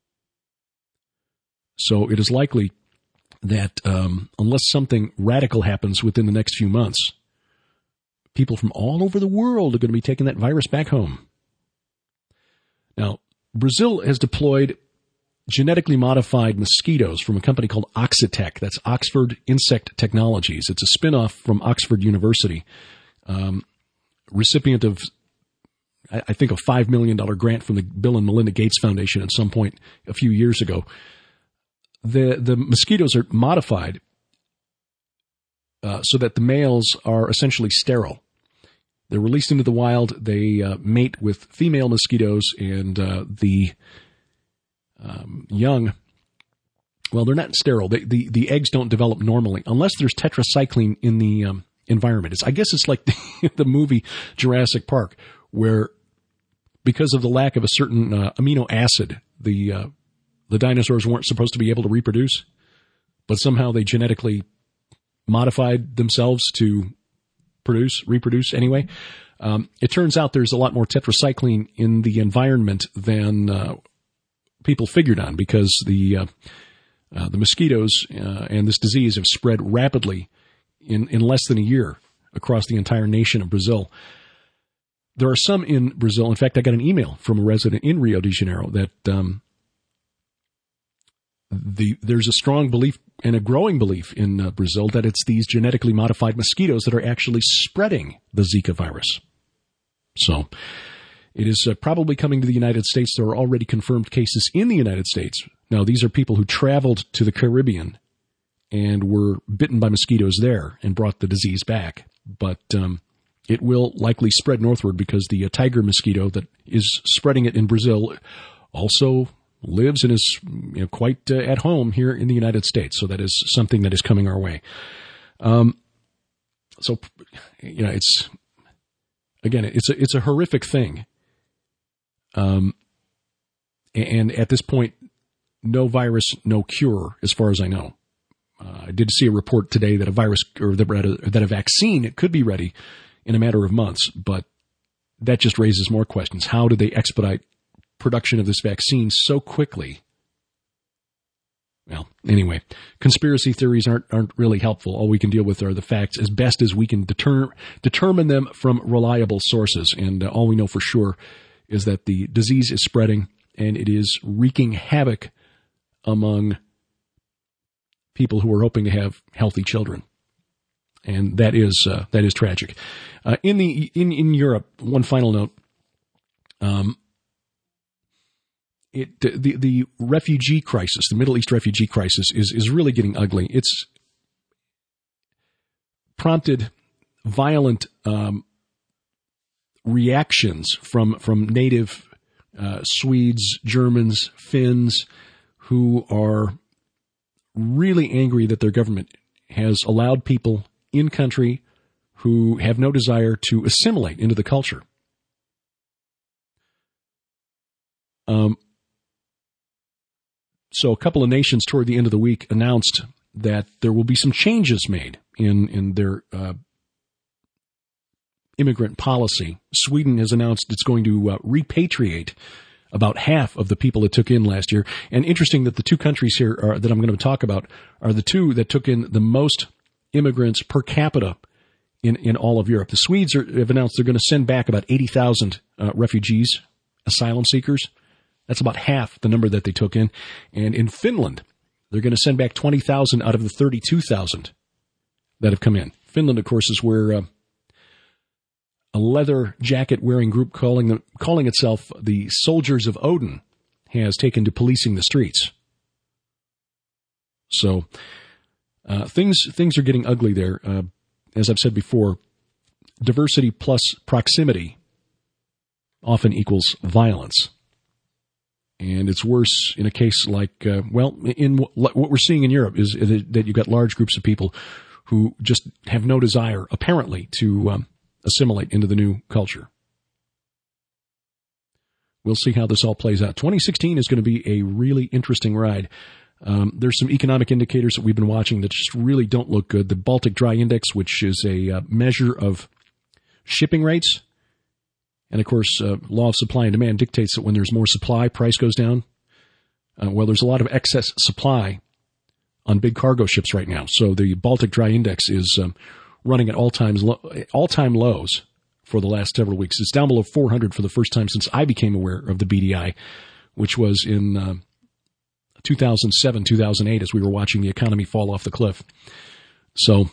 So it is likely that um, unless something radical happens within the next few months, people from all over the world are going to be taking that virus back home. Now, Brazil has deployed genetically modified mosquitoes from a company called Oxitec. That's Oxford Insect Technologies. It's a spinoff from Oxford University, um, recipient of I think a five million dollars grant from the Bill and Melinda Gates Foundation at some point a few years ago. The the mosquitoes are modified uh, so that the males are essentially sterile. They're released into the wild. They uh, mate with female mosquitoes, and uh, the um, young, well, they're not sterile. They, the, the eggs don't develop normally unless there's tetracycline in the um, environment. It's, I guess it's like the, the movie Jurassic Park, where because of the lack of a certain uh, amino acid, the uh, the dinosaurs weren't supposed to be able to reproduce, but somehow they genetically modified themselves to produce, reproduce anyway. Um, it turns out there's a lot more tetracycline in the environment than uh, people figured on, because the uh, uh, the mosquitoes uh, and this disease have spread rapidly in, in less than a year across the entire nation of Brazil. There are some in Brazil. In fact, I got an email from a resident in Rio de Janeiro that um, the there's a strong belief and a growing belief in uh, Brazil that it's these genetically modified mosquitoes that are actually spreading the Zika virus. So it is uh, probably coming to the United States. There are already confirmed cases in the United States. Now, these are people who traveled to the Caribbean and were bitten by mosquitoes there and brought the disease back. But um it will likely spread northward because the uh, tiger mosquito that is spreading it in Brazil also lives and is, you know, quite uh, at home here in the United States. So that is something that is coming our way. Um, so, you know, it's, again, it's a, it's a horrific thing. Um, and at this point, no virus, no cure, as far as I know. Uh, I did see a report today that a virus or that a vaccine could be ready in a matter of months, but that just raises more questions. How do they expedite production of this vaccine so quickly? Well, anyway, conspiracy theories aren't aren't really helpful. All we can deal with are the facts as best as we can deter, determine them from reliable sources. And uh, all we know for sure is that the disease is spreading and it is wreaking havoc among people who are hoping to have healthy children. And that is uh, that is tragic. Uh, in the in, in Europe, one final note. Um, It, the, the refugee crisis, the Middle East refugee crisis is, is really getting ugly. It's prompted violent um, reactions from, from native uh, Swedes, Germans, Finns, who are really angry that their government has allowed people in country who have no desire to assimilate into the culture. Um, So a couple of nations toward the end of the week announced that there will be some changes made in, in their uh, immigrant policy. Sweden has announced it's going to uh, repatriate about half of the people it took in last year. And interesting that the two countries here are, that I'm going to talk about are the two that took in the most immigrants per capita in, in all of Europe. The Swedes are, have announced they're going to send back about eighty thousand uh, refugees, asylum seekers. That's about half the number that they took in. And in Finland, they're going to send back twenty thousand out of the thirty-two thousand that have come in. Finland, of course, is where uh, a leather jacket-wearing group calling them, calling itself the Soldiers of Odin has taken to policing the streets. So uh, things things are getting ugly there. Uh, as I've said before, diversity plus proximity often equals violence. And it's worse in a case like, uh, well, in what we're seeing in Europe is that you've got large groups of people who just have no desire, apparently, to um, assimilate into the new culture. We'll see how this all plays out. twenty sixteen is going to be a really interesting ride. Um, there's some economic indicators that we've been watching that just really don't look good. The Baltic Dry Index, which is a uh, measure of shipping rates. And, of course, uh, law of supply and demand dictates that when there's more supply, price goes down. Uh, well, there's a lot of excess supply on big cargo ships right now. So the Baltic Dry Index is um, running at all times lo- all-time lows for the last several weeks. It's down below four hundred for the first time since I became aware of the B D I, which was in uh, two thousand seven, two thousand eight, as we were watching the economy fall off the cliff. So,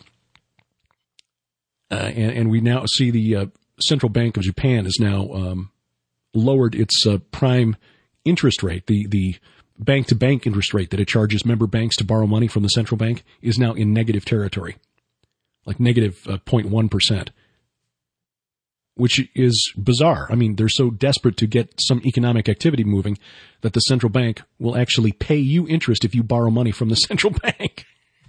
uh, and, and we now see the uh, Central Bank of Japan has now um, lowered its uh, prime interest rate. The the bank-to-bank interest rate that it charges member banks to borrow money from the central bank is now in negative territory, like negative uh, zero point one percent, which is bizarre. I mean, they're so desperate to get some economic activity moving that the central bank will actually pay you interest if you borrow money from the central bank.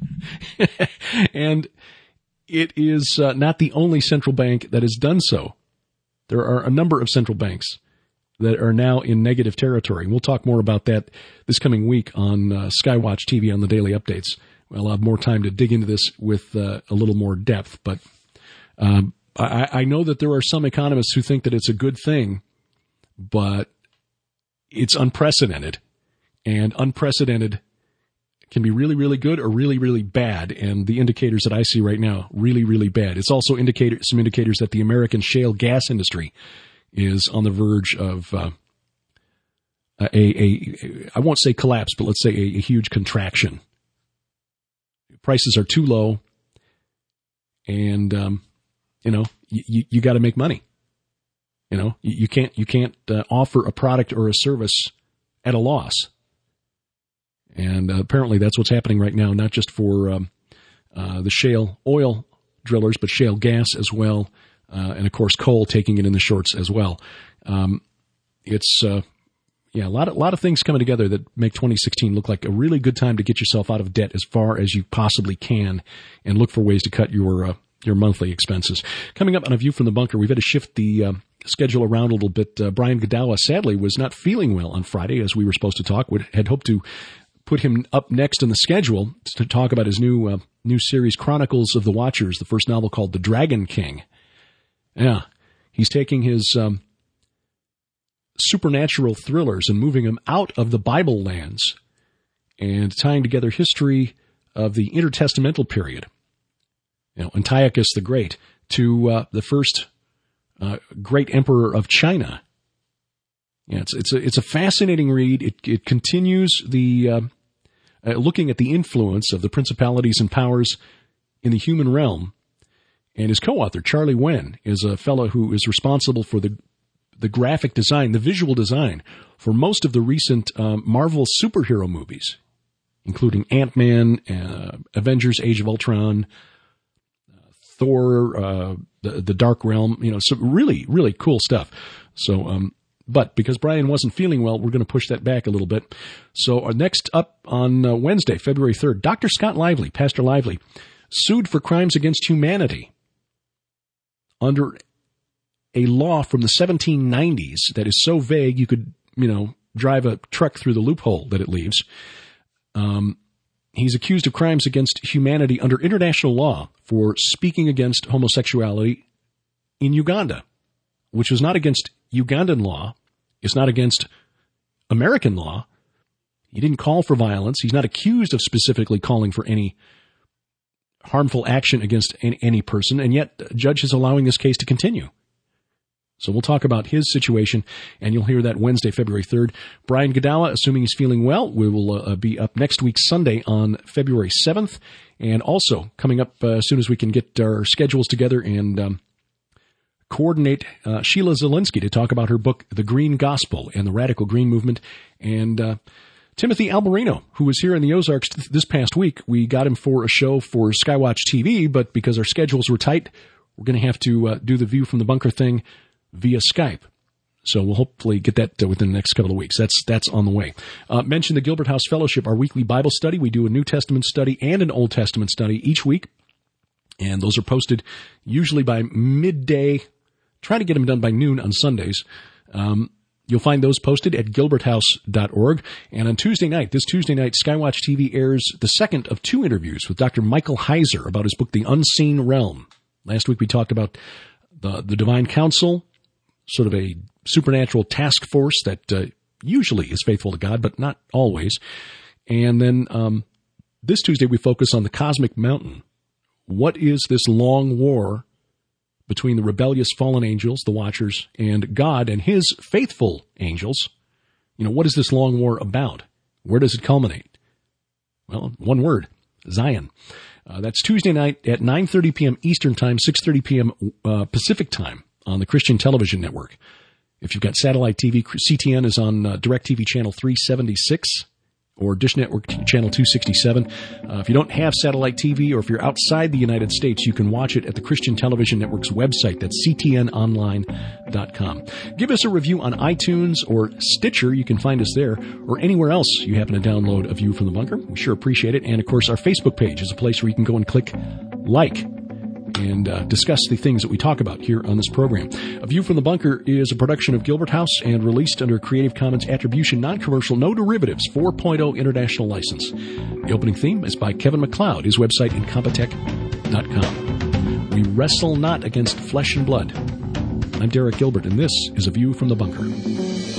And it is uh, not the only central bank that has done so. There are a number of central banks that are now in negative territory. We'll talk more about that this coming week on uh, Skywatch T V on the Daily Updates. We'll have more time to dig into this with uh, a little more depth. But um, I, I know that there are some economists who think that it's a good thing, but it's unprecedented. And unprecedented can be really, really good or really, really bad. And the indicators that I see right now, really, really bad. It's also indicator, some indicators that the American shale gas industry is on the verge of uh, a, a, I won't say collapse, but let's say a, a huge contraction. Prices are too low, and um, you know you, you got to make money. You know you, you can't you can't uh, offer a product or a service at a loss. And uh, apparently that's what's happening right now, not just for um, uh, the shale oil drillers, but shale gas as well. Uh, and, of course, coal taking it in the shorts as well. Um, it's, uh, yeah, a lot of, a lot of things coming together that make twenty sixteen look like a really good time to get yourself out of debt as far as you possibly can and look for ways to cut your uh, your monthly expenses. Coming up on A View from the Bunker, we've had to shift the uh, schedule around a little bit. Uh, Brian Godawa, sadly, was not feeling well on Friday, as we were supposed to talk. We had hoped to put him up next in the schedule to talk about his new uh, new series, Chronicles of the Watchers, the first novel called The Dragon King. Yeah, he's taking his um, supernatural thrillers and moving them out of the Bible lands and tying together history of the intertestamental period, you know, Antiochus the Great, to uh, the first uh, great emperor of China. Yeah, it's it's a it's a fascinating read. It it continues the uh, uh, looking at the influence of the principalities and powers in the human realm. And his co-author, Charlie Wen, is a fellow who is responsible for the the graphic design, the visual design for most of the recent um, Marvel superhero movies, including Ant-Man, uh, Avengers: Age of Ultron, uh, Thor, uh, the, the Dark Realm. You know, some really really cool stuff. So. Um, But because Brian wasn't feeling well, we're going to push that back a little bit. So uh, next up on uh, Wednesday, February third, Doctor Scott Lively, Pastor Lively, sued for crimes against humanity under a law from the seventeen nineties that is so vague you could, you know, drive a truck through the loophole that it leaves. Um, he's accused of crimes against humanity under international law for speaking against homosexuality in Uganda, which was not against Ugandan law. It's not against American law. He didn't call for violence. He's not accused of specifically calling for any harmful action against any, any person, and yet a judge is allowing this case to continue. So we'll talk about his situation, and you'll hear that Wednesday, February third. Brian Godawa, assuming he's feeling well, we will uh, be up next week, Sunday, on February seventh, and also coming up uh, as soon as we can get our schedules together and um, coordinate uh, Sheila Zielinski to talk about her book, The Green Gospel and the Radical Green Movement. And uh, Timothy Alberino, who was here in the Ozarks th- this past week, we got him for a show for Skywatch T V, but because our schedules were tight, we're going to have to uh, do the View from the Bunker thing via Skype. So we'll hopefully get that uh, within the next couple of weeks. That's that's on the way. Uh, mention the Gilbert House Fellowship, our weekly Bible study. We do a New Testament study and an Old Testament study each week, and those are posted usually by midday. Try to get them done by noon on Sundays. Um, you'll find those posted at gilbert house dot org. And on Tuesday night, this Tuesday night, Skywatch T V airs the second of two interviews with Doctor Michael Heiser about his book, The Unseen Realm. Last week we talked about the, the Divine Council, sort of a supernatural task force that uh, usually is faithful to God, but not always. And then um, this Tuesday we focus on the Cosmic Mountain. What is this long war between the rebellious fallen angels, the Watchers, and God and his faithful angels? You know, what is this long war about? Where does it culminate? Well, one word, Zion. Uh, that's Tuesday night at nine thirty p.m. Eastern Time, six thirty p.m. Uh, Pacific Time on the Christian Television Network. If you've got satellite T V, C T N is on uh, DirecTV Channel three seventy-six. Or Dish Network Channel two sixty-seven. Uh, if you don't have satellite T V, or if you're outside the United States, you can watch it at the Christian Television Network's website. That's c t n online dot com. Give us a review on iTunes or Stitcher. You can find us there, or anywhere else you happen to download A View from the Bunker. We sure appreciate it. And, of course, our Facebook page is a place where you can go and click like and uh, discuss the things that we talk about here on this program. A View from the Bunker is a production of Gilbert House and released under a Creative Commons Attribution, Non-Commercial, No Derivatives four point oh International License. The opening theme is by Kevin MacLeod, his website, incompetech dot com. We wrestle not against flesh and blood. I'm Derek Gilbert, and this is A View from the Bunker.